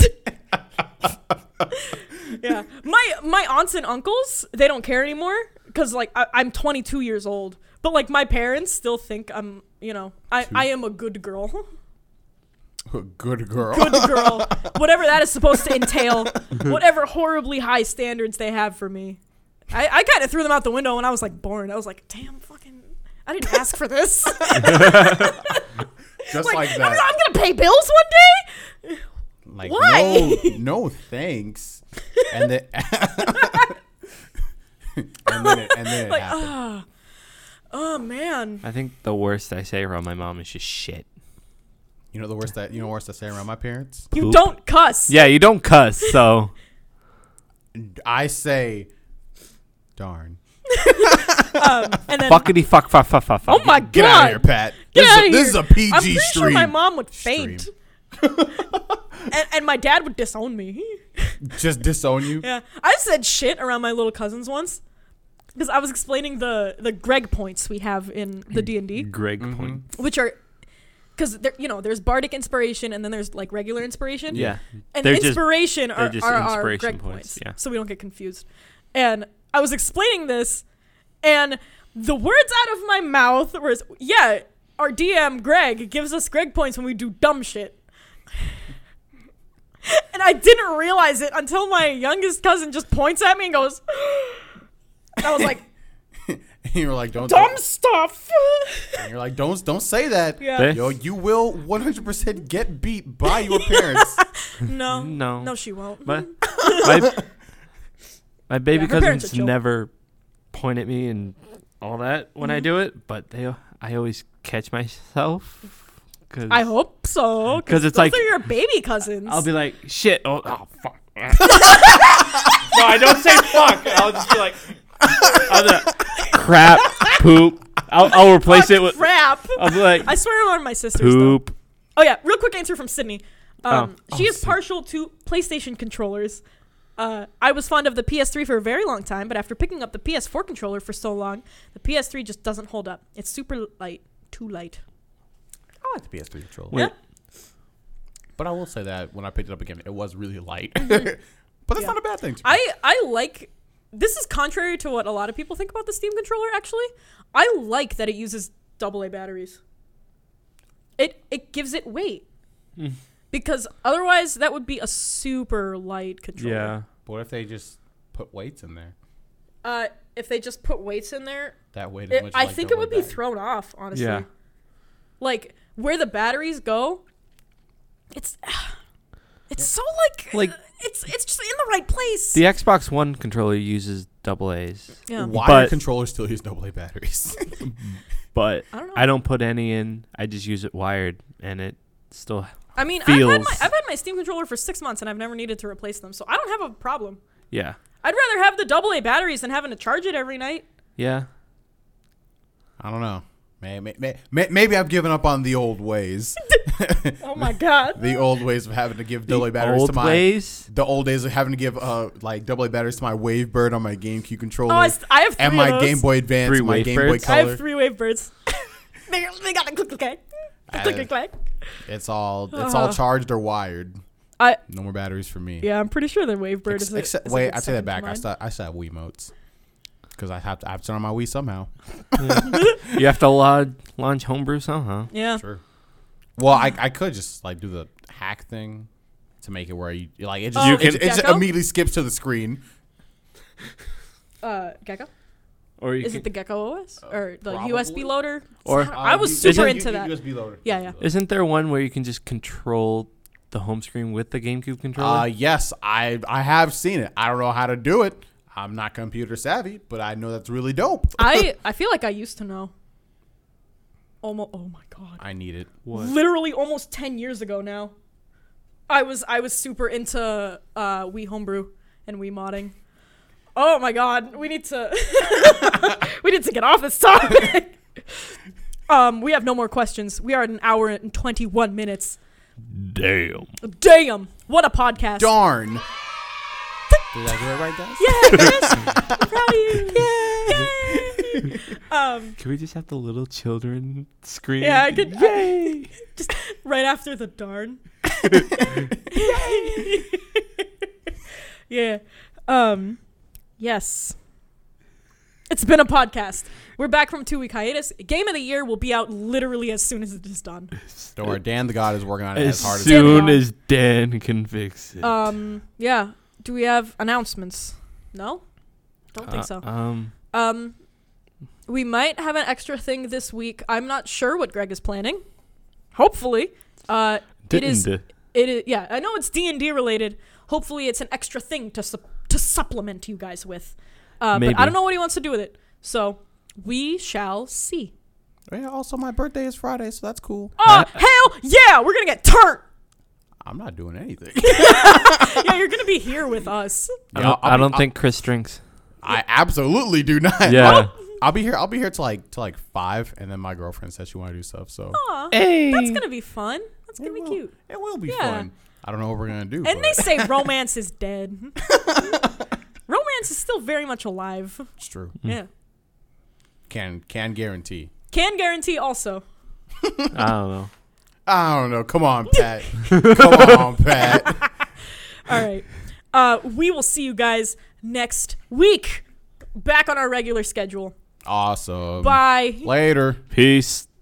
Yeah. My aunts and uncles, they don't care anymore because like I'm 22 years old. But like my parents still think I'm, I am a good girl. Good girl. Good girl. Whatever that is supposed to entail. Whatever horribly high standards they have for me. I kind of threw them out the window when I was like born. I was like, damn, fucking, I didn't ask for this. Just like I'm that. gonna pay bills one day. Like Why? no thanks. And then and then it Like, happened. oh man. I think the worst I say around my mom is just shit. You know the worst I say around my parents? You Poop. don't cuss. Yeah, you don't cuss, so. I say darn. And then, Fuckity fuck fuck fuck fuck. oh my god. Get out of here, Pat. Get outta This is here. a PG I'm pretty stream. sure my mom would faint. and my dad would disown me. Just disown you. Yeah. I said shit around my little cousins once. Because I was explaining the Greg points we have in the D&D, Greg point. which are... Because, there's bardic inspiration and then there's, like, regular inspiration. Yeah. And They're inspiration they're are just our inspiration Greg points, points. yeah. So we don't get confused. And I was explaining this, and the words out of my mouth was, yeah, our DM, Greg, gives us Greg points when we do dumb shit. And I didn't realize it until my youngest cousin just points at me and goes... And I was like, You were like, don't. dumb stuff. And you're like, don't say that. Yeah. They- Yo, you will 100% get beat by your parents. No. No. No, she won't. My my baby Yeah, her parents cousins are chill. never point at me and all that when I do it, but I always catch myself. Cause I hope so. 'Cause it's those like- are your baby cousins. I'll be like, shit, oh fuck. No, I don't say fuck. I'll just be like, crap, poop. I'll replace it with. crap. I'll be like, I swear one of my sisters. Though. poop. Oh yeah, real quick answer from Sydney. She is Sydney. partial to PlayStation controllers. I was fond of the PS3 for a very long time, but after picking up the PS4 controller for so long, the PS3 just doesn't hold up. It's super light, too light. I like the PS3 controller. Wait. Yeah. But I will say that when I picked it up again, it was really light. But that's Yeah. not a bad thing. I like. This is contrary to what a lot of people think about the Steam controller. Actually, I like that it uses AA batteries. It gives it weight. Because otherwise, that would be a super light controller. Yeah. But what if they just put weights in there? If they just put weights in there, That weight is much I like think it double would be back. thrown off, honestly. Yeah. Like, where the batteries go, it's so like Like- it's just in the right place. The Xbox One controller uses AA's, Yeah. Why But- do controllers still use AA batteries? but I don't know. I don't put any in. I just use it wired, and it still. I mean, feels- I've had my Steam controller for 6 months and I've never needed to replace them, so I don't have a problem. Yeah. I'd rather have the AA batteries than having to charge it every night. Yeah. I don't know. Maybe I've given up on the old ways. Oh my god. The old ways of having to give AA The batteries old to my. ways. The old days of having to give like AA batteries to my Wavebird on my GameCube controller. Oh, I have 3 and of my those. Game Boy Advance, 3 and my Game Boy Wavebirds? I have Color. 3 Wavebirds. they got a click. Click, click. It's all charged or wired. I No more batteries for me. Yeah, I'm pretty sure the Wavebird is a Except, is a wait, good I take that second back. to mine. I still have Wiimotes because I have to turn on my Wii somehow. You have to launch homebrew somehow. Yeah. Sure. Well, I could just like do the hack thing to make it where you like it just Oh, it just Gecko? immediately skips to the screen. Gecko? Or you Is it the Gecko OS or the Probably. USB loader? Or- I was Isn't- super into that. USB loader. Yeah. Isn't there one where you can just control the home screen with the GameCube controller? Yes, I have seen it. I don't know how to do it. I'm not computer savvy, but I know that's really dope. I feel like I used to know. Almost. Oh my god. I need it. What? Literally almost 10 years ago now. I was super into Wii homebrew and Wii modding. Oh my god, we need to get off this topic. We have no more questions. We are at 1 hour and 21 minutes. Damn. Damn, what a podcast. Darn. Did I do it right, guys? Yeah, Chris. I'm proud of you. Yay. Can we just have the little children scream? Yeah, I could. Yay! Just right after the darn. Yeah. Yes. It's been a podcast. We're back from 2-week hiatus. Game of the Year will be out literally as soon as it is done. Don't worry, Dan the God is working on it as hard as soon as Dan can fix it. Yeah. Do we have announcements? No? Don't think so. We might have an extra thing this week. I'm not sure what Greg is planning. Hopefully. It is, yeah, I know it's D&D related. Hopefully it's an extra thing to supplement you guys with. But Maybe. I don't know what he wants to do with it. So we shall see. Yeah, also my birthday is Friday, so that's cool. Oh, hell yeah! We're going to get turned! I'm not doing anything. Yeah, you're going to be here with us. I don't think Chris drinks. I absolutely do not. Yeah. I'll be here. I'll be here till like 5, and then my girlfriend says she want to do stuff. So Aw, Hey. that's going to be fun. That's going to be will. cute. It will be Yeah. fun. I don't know what we're gonna do. And but they say romance is dead. Romance is still very much alive. it's true. Yeah. Can guarantee. Can guarantee also. I don't know. I don't know. Come on, Pat. Come on, Pat. All right. We will see you guys next week. Back on our regular schedule. Awesome. Bye. Later. Peace.